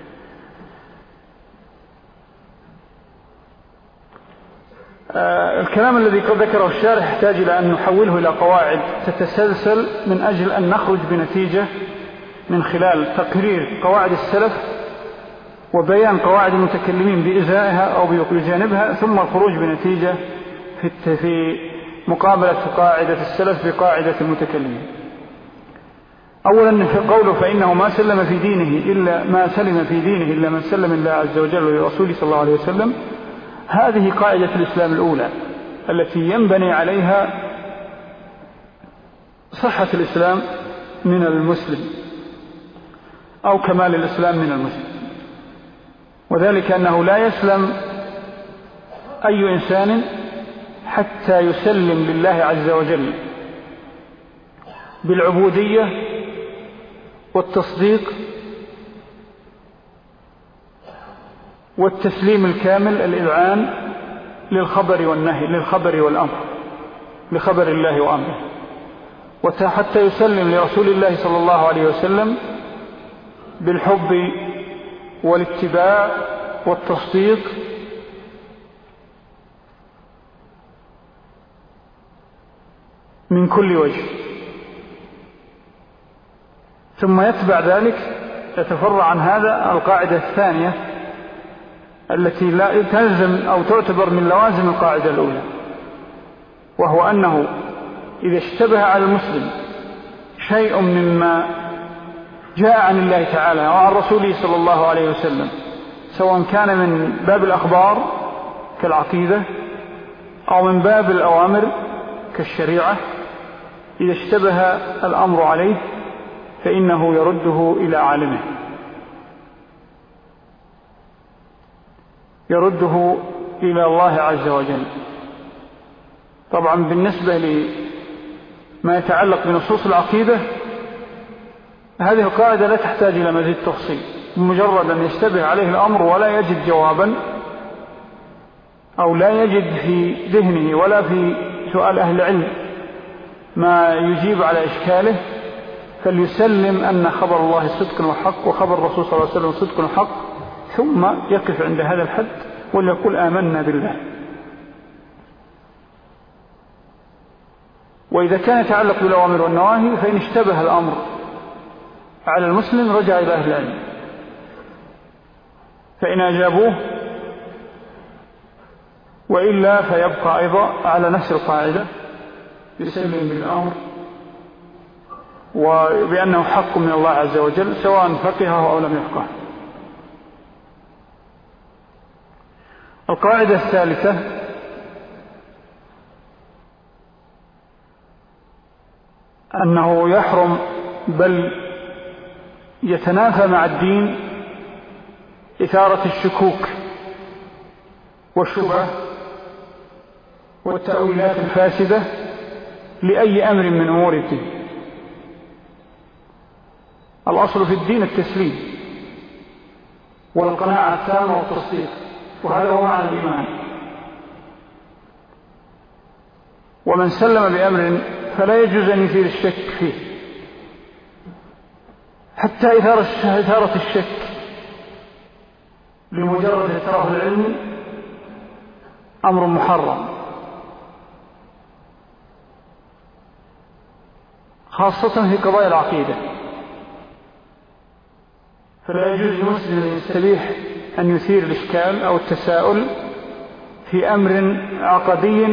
آه الكلام الذي قد ذكره الشارح يحتاج إلى أن نحوله إلى قواعد تتسلسل من أجل أن نخرج بنتيجة من خلال تقرير قواعد السلف وبيان قواعد المتكلمين بإزائها أو بجانبها، ثم الخروج بنتيجة في في مقابلة قاعدة السلف بقاعدة المتكلمين. أولا في قوله فإنه ما سلم في دينه إلا ما سلم في دينه إلا من سلم الله عز وجل ولرسوله صلى الله عليه وسلم، هذه قاعدة الإسلام الأولى التي ينبني عليها صحة الإسلام من المسلم أو كمال الإسلام من المسلم، وذلك أنه لا يسلم أي إنسان حتى يسلم لله عز وجل بالعبودية والتصديق والتسليم الكامل، الإذعان للخبر والنهي، للخبر والأمر، لخبر الله وأمره، وحتى يسلم لرسول الله صلى الله عليه وسلم بالحب والاتباع والتصديق من كل وجه. ثم يتبع ذلك يتفرع عن هذا القاعدة الثانية التي لا تلزم أو تعتبر من لوازم القاعدة الأولى، وهو أنه إذا اشتبه على المسلم شيء مما جاء عن الله تعالى وعن رسوله صلى الله عليه وسلم، سواء كان من باب الأخبار كالعقيدة أو من باب الأوامر كالشريعة، إذا اشتبه الأمر عليه فإنه يرده إلى عالمه، يرده إلى الله عز وجل. طبعا بالنسبة لما يتعلق بنصوص العقيدة هذه القاعدة لا تحتاج إلى مزيد تفصيل، بمجرد أن يشتبه عليه الأمر ولا يجد جوابا أو لا يجد في ذهنه ولا في سؤال أهل العلم ما يجيب على إشكاله، فليسلم أن خبر الله صدق وحق وخبر الرسول صلى الله عليه وسلم صدق وحق، ثم يقف عند هذا الحد وليقول آمنا بالله. وإذا كان يتعلق بالأوامر والنواهي فإن اشتبه الأمر على المسلم رجع إلى أهل العلم، فإن أجابوه، وإلا فيبقى أيضا على نفس القاعدة يسلم بالأمر وبأنه حق من الله عز وجل سواء فقهه أو لم يفقه. القاعدة الثالثة أنه يحرم بل يتنافى مع الدين إثارة الشكوك والشبهة والتأويلات الفاسدة لأي أمر من أمور الدين. الأصل في الدين التسليم والقناعة التامة والتصديق، وهذا هو معنى الإيمان. ومن سلم بأمر فلا يجوز أن يثير الشك فيه، حتى إثارة الشك لمجرد اعتراف العلم أمر محرم، خاصة في قضايا العقيدة. فلا يجوز للمسلم أن يستبيح أن يثير الإشكال أو التساؤل في أمر عقدي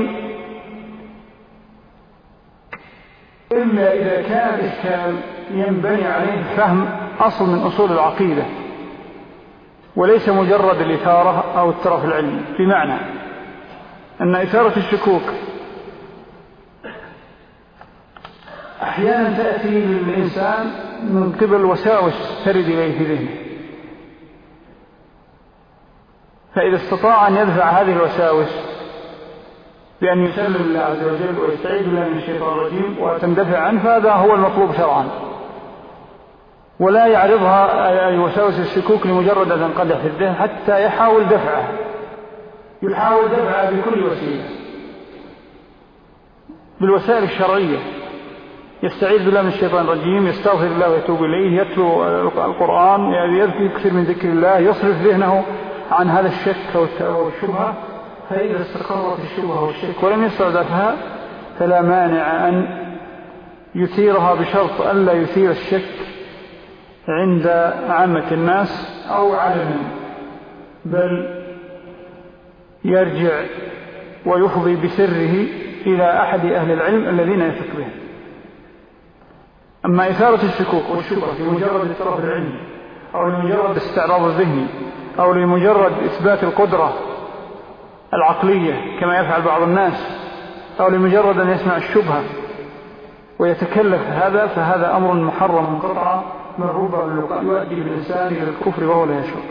إلا إذا كان الإشكال ينبني عليه فهم أصل من أصول العقيدة، وليس مجرد الإثارة أو الترف العلمي. بمعنى أن إثارة الشكوك أحيانا تأتي للإنسان من قبل وساوس ترد إليه في ذهنه، فإذا استطاع أن يدفع هذه الوساوس بأن يسلم الله عز وجل ويستعيذ بالله من الشيطان الرجيم وتندفع عنه، فهذا هو المطلوب شرعا، ولا يعرضها أي وساوس الشكوك لمجرد أن تنقدح في الذهن، حتى يحاول دفعها يحاول دفعها بكل وسيلة بالوسائل الشرعية. يستعيذ بالله من الشيطان الرجيم، يستغفر الله ويتوب إليه، يتلو القرآن، يكثر من ذكر الله، يصرف ذهنه عن هذا الشك أو الشبهة. فإذا استقرت الشبهة والشك ولم يستطع دفعها فلا مانع أن يثيرها، بشرط ألا يثير الشك عند عامة الناس أو علم، بل يرجع ويفضي بسره إلى أحد أهل العلم الذين يثق بهم. أما إثارة الشكوك والشبهة لمجرد الترف العلمي أو لمجرد استعراض الذهني أو لمجرد إثبات القدرة العقلية كما يفعل بعض الناس، أو لمجرد أن يسمع الشبهة ويتكلف هذا، فهذا أمر محرم قطعا، من ربما يؤدي بالإنسان إلى الكفر وهو لا يشعر.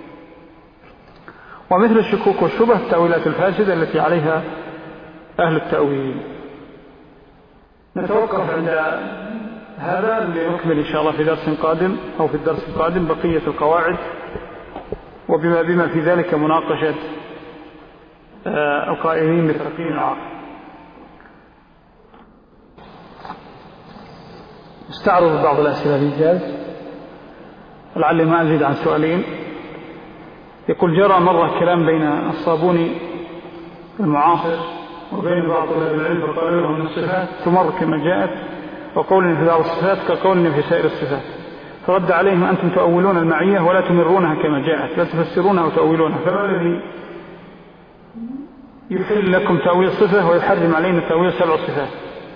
ومثل الشكوك والشبهة التأويلات الفاسدة التي عليها أهل التأويل. نتوقف عند هذا لنكمل إن شاء الله في درس قادم أو في الدرس القادم بقية القواعد، وبما بما في ذلك مناقشة القائلين بترقيم العقل. استعرض بعض الأسئلة الإيجاز، لعلي ما أزيد عن سؤالين. يقول: جرى مرة كلام بين الصابوني المعاصر وبين بعض طلاب العلم فقالوا لهم أن الصفات تمر كما جاءت، وقولنا في بعض الصفات كقولنا في سائر الصفات، فرد عليهم: أنتم تؤولون المعية ولا تمرونها كما جاءت، لا تفسرونها وتؤولونها، فما الذي يحل لكم تأويل صفة ويحرم علينا تأويل سبع صفات؟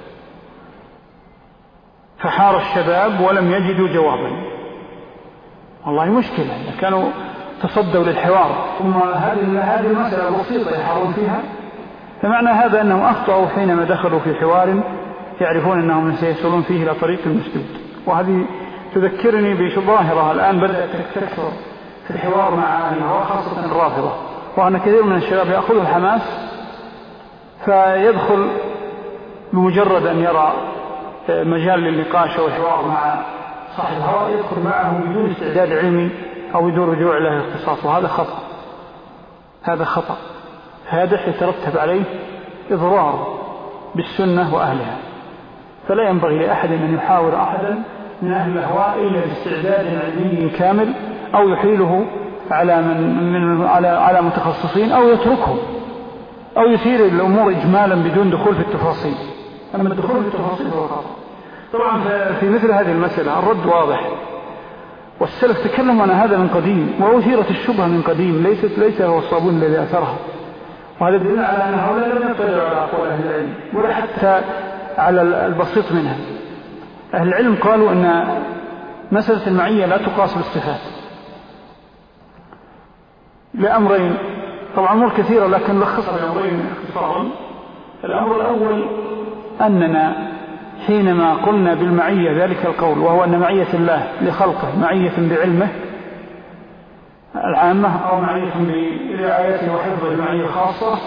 فحار الشباب ولم يجدوا جوابا. والله مشكلة، كانوا تصدوا للحوار ثم هذه المسألة بسيطة يحارون فيها، فمعنى هذا أنهم أخطأوا حينما دخلوا في حوار يعرفون أنهم سيصلون فيه إلى طريق المسدود. وهذه تذكرني بظاهرة الآن بدأت تكثر في الحوار مع أهلها وخاصة الرافضة، وأن كثير من الشباب يأخذ الحماس فيدخل بمجرد أن يرى مجال للنقاش والحوار مع صاحب الهوى يدخل معه بدون استعداد علمي أو بدون رجوع إلى الاختصاص، وهذا خطأ. هذا خطأ هذا يترتب عليه إضرار بالسنة وأهلها، فلا ينبغي لأحد أن يحاور أحدا من أهل الأهواء إلا باستعداد علمي كامل، أو يحيله على من من على على متخصصين، أو يتركه، أو يثير الأمور إجمالا بدون دخول في التفاصيل. أما الدخول في التفاصيل هو خطأ. طبعا في مثل هذه المسألة الرد واضح، والسلف تكلم عن هذا من قديم، وأثيرت الشبهة من قديم، ليست ليس هو الصابون الذي أثرها. وهذا يدل على أن هؤلاء لم يطلعوا على أقوال أهل العلم ولا حتى على البسيط منها. أهل العلم قالوا أن مسألة المعية لا تقاس بالصفات لأمرين، طبعا أمور كثيرة لكن لخصها لأمرين اختصارا. الأمر الأول أننا حينما قلنا بالمعية ذلك القول، وهو أن معية الله لخلقه معية بعلمه، العامة أو معية برعايته وحفظه المعية الخاصة،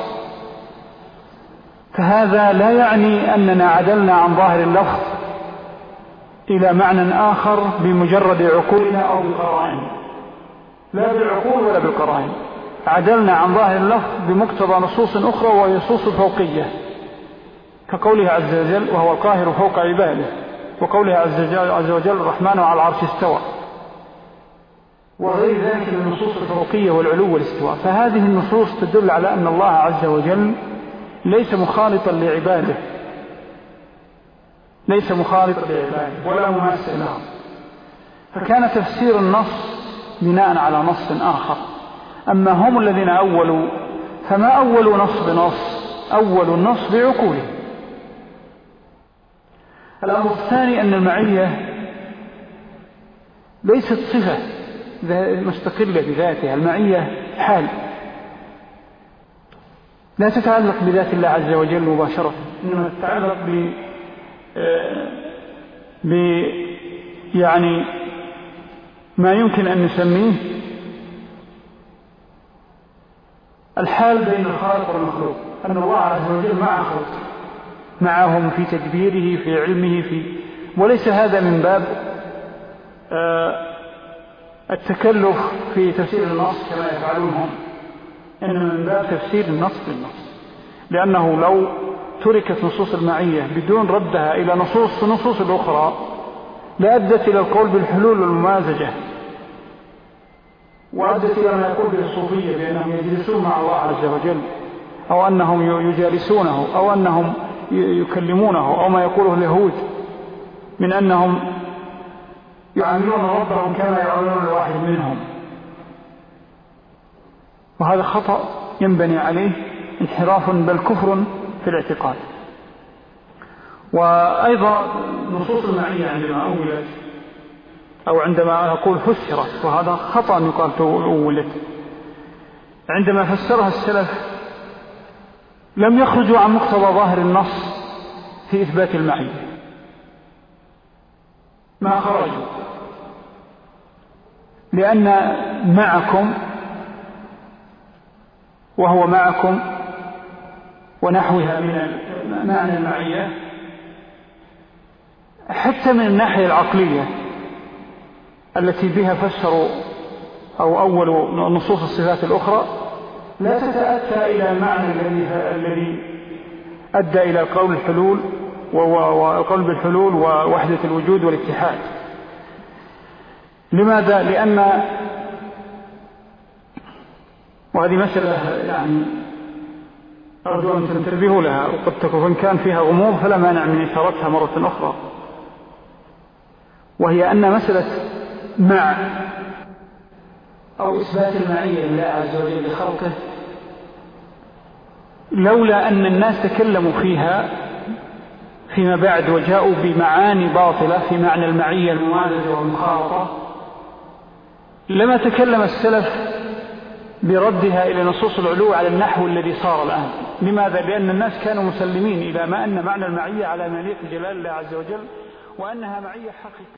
فهذا لا يعني أننا عدلنا عن ظاهر اللفظ إلى معنى آخر بمجرد عقولنا أو بالقرائن، لا بالعقول ولا بالقرائن، عدلنا عن ظاهر اللفظ بمقتضى نصوص أخرى وهي نصوص الفوقية، كقوله عز وجل وهو القاهر فوق عباده، وقوله عز وجل الرحمن على العرش استوى، وغير ذلك من النصوص الفوقية والعلو والاستواء. فهذه النصوص تدل على أن الله عز وجل ليس مخالطا لعباده، ليس مخالطا لعباده ولا مماثلا لهم، فكان تفسير النص بناء على نص آخر. أما هم الذين أولوا فما أولوا نص بنص، أولوا النص بعقوله. الأمر الثاني أن المعية ليست صفة مستقلة بذاتها، المعية حال لا تتعلق بذات الله عز وجل مباشرة، إنما تتعلق ب ب يعني ما يمكن أن نسميه الحال بين الخالق والمخلوق، أن الله عز وجل مع خلقه، معهم في تدبيره في علمه في، وليس هذا من باب التكلف في تفسير النص كما يفعلون هم، إنما من باب تفسير النص بالنص، لأنه لو تركت نصوص المعية بدون ردها إلى نصوص النصوص الأخرى لأدت إلى القول بالحلول والممازجة، وأدت إلى ما يقول به الصوفية بأنهم يجلسون مع الله عز وجل، أو أنهم يجالسونه، أو أنهم يكلمونه، أو ما يقوله اليهود من أنهم يعاملون ربهم كما يعاملون الواحد منهم. وهذا خطأ ينبني عليه انحراف بل كفر في الاعتقاد. وأيضا نصوص المعية عندما أولت أو عندما أقول فسرت، وهذا خطأ يقال أولت، عندما فسرها السلف لم يخرجوا عن مقتضى ظاهر النص في إثبات المعية، ما خرجوا، لأن معكم وهو معكم ونحوها من معنى المعية حتى من الناحية العقلية التي بها فسروا أو أولوا نصوص الصفات الأخرى لا تتأتى إلى المعنى الذي الذي أدى إلى قول الحلول وقول بالحلول ووحدة الوجود والاتحاد. لماذا؟ لأن وهذه مسألة يعني أرجو أن تنتبهوا لها، وقد تكون كان فيها غموض فلا مانع من إثارتها مرة أخرى، وهي أن مسألة مع أو إثبات المعية لله عز وجل لخلقه لولا أن الناس تكلموا فيها فيما بعد وجاءوا بمعاني باطلة في معنى المعية الممازجة والمخالطة لما تكلم السلف بردها إلى نصوص العلو على النحو الذي صار الآن. لماذا؟ لأن الناس كانوا مسلمين إلى ما أن معنى المعية على ما يليق بجلال الله عز وجل، وأنها معية حقيقية.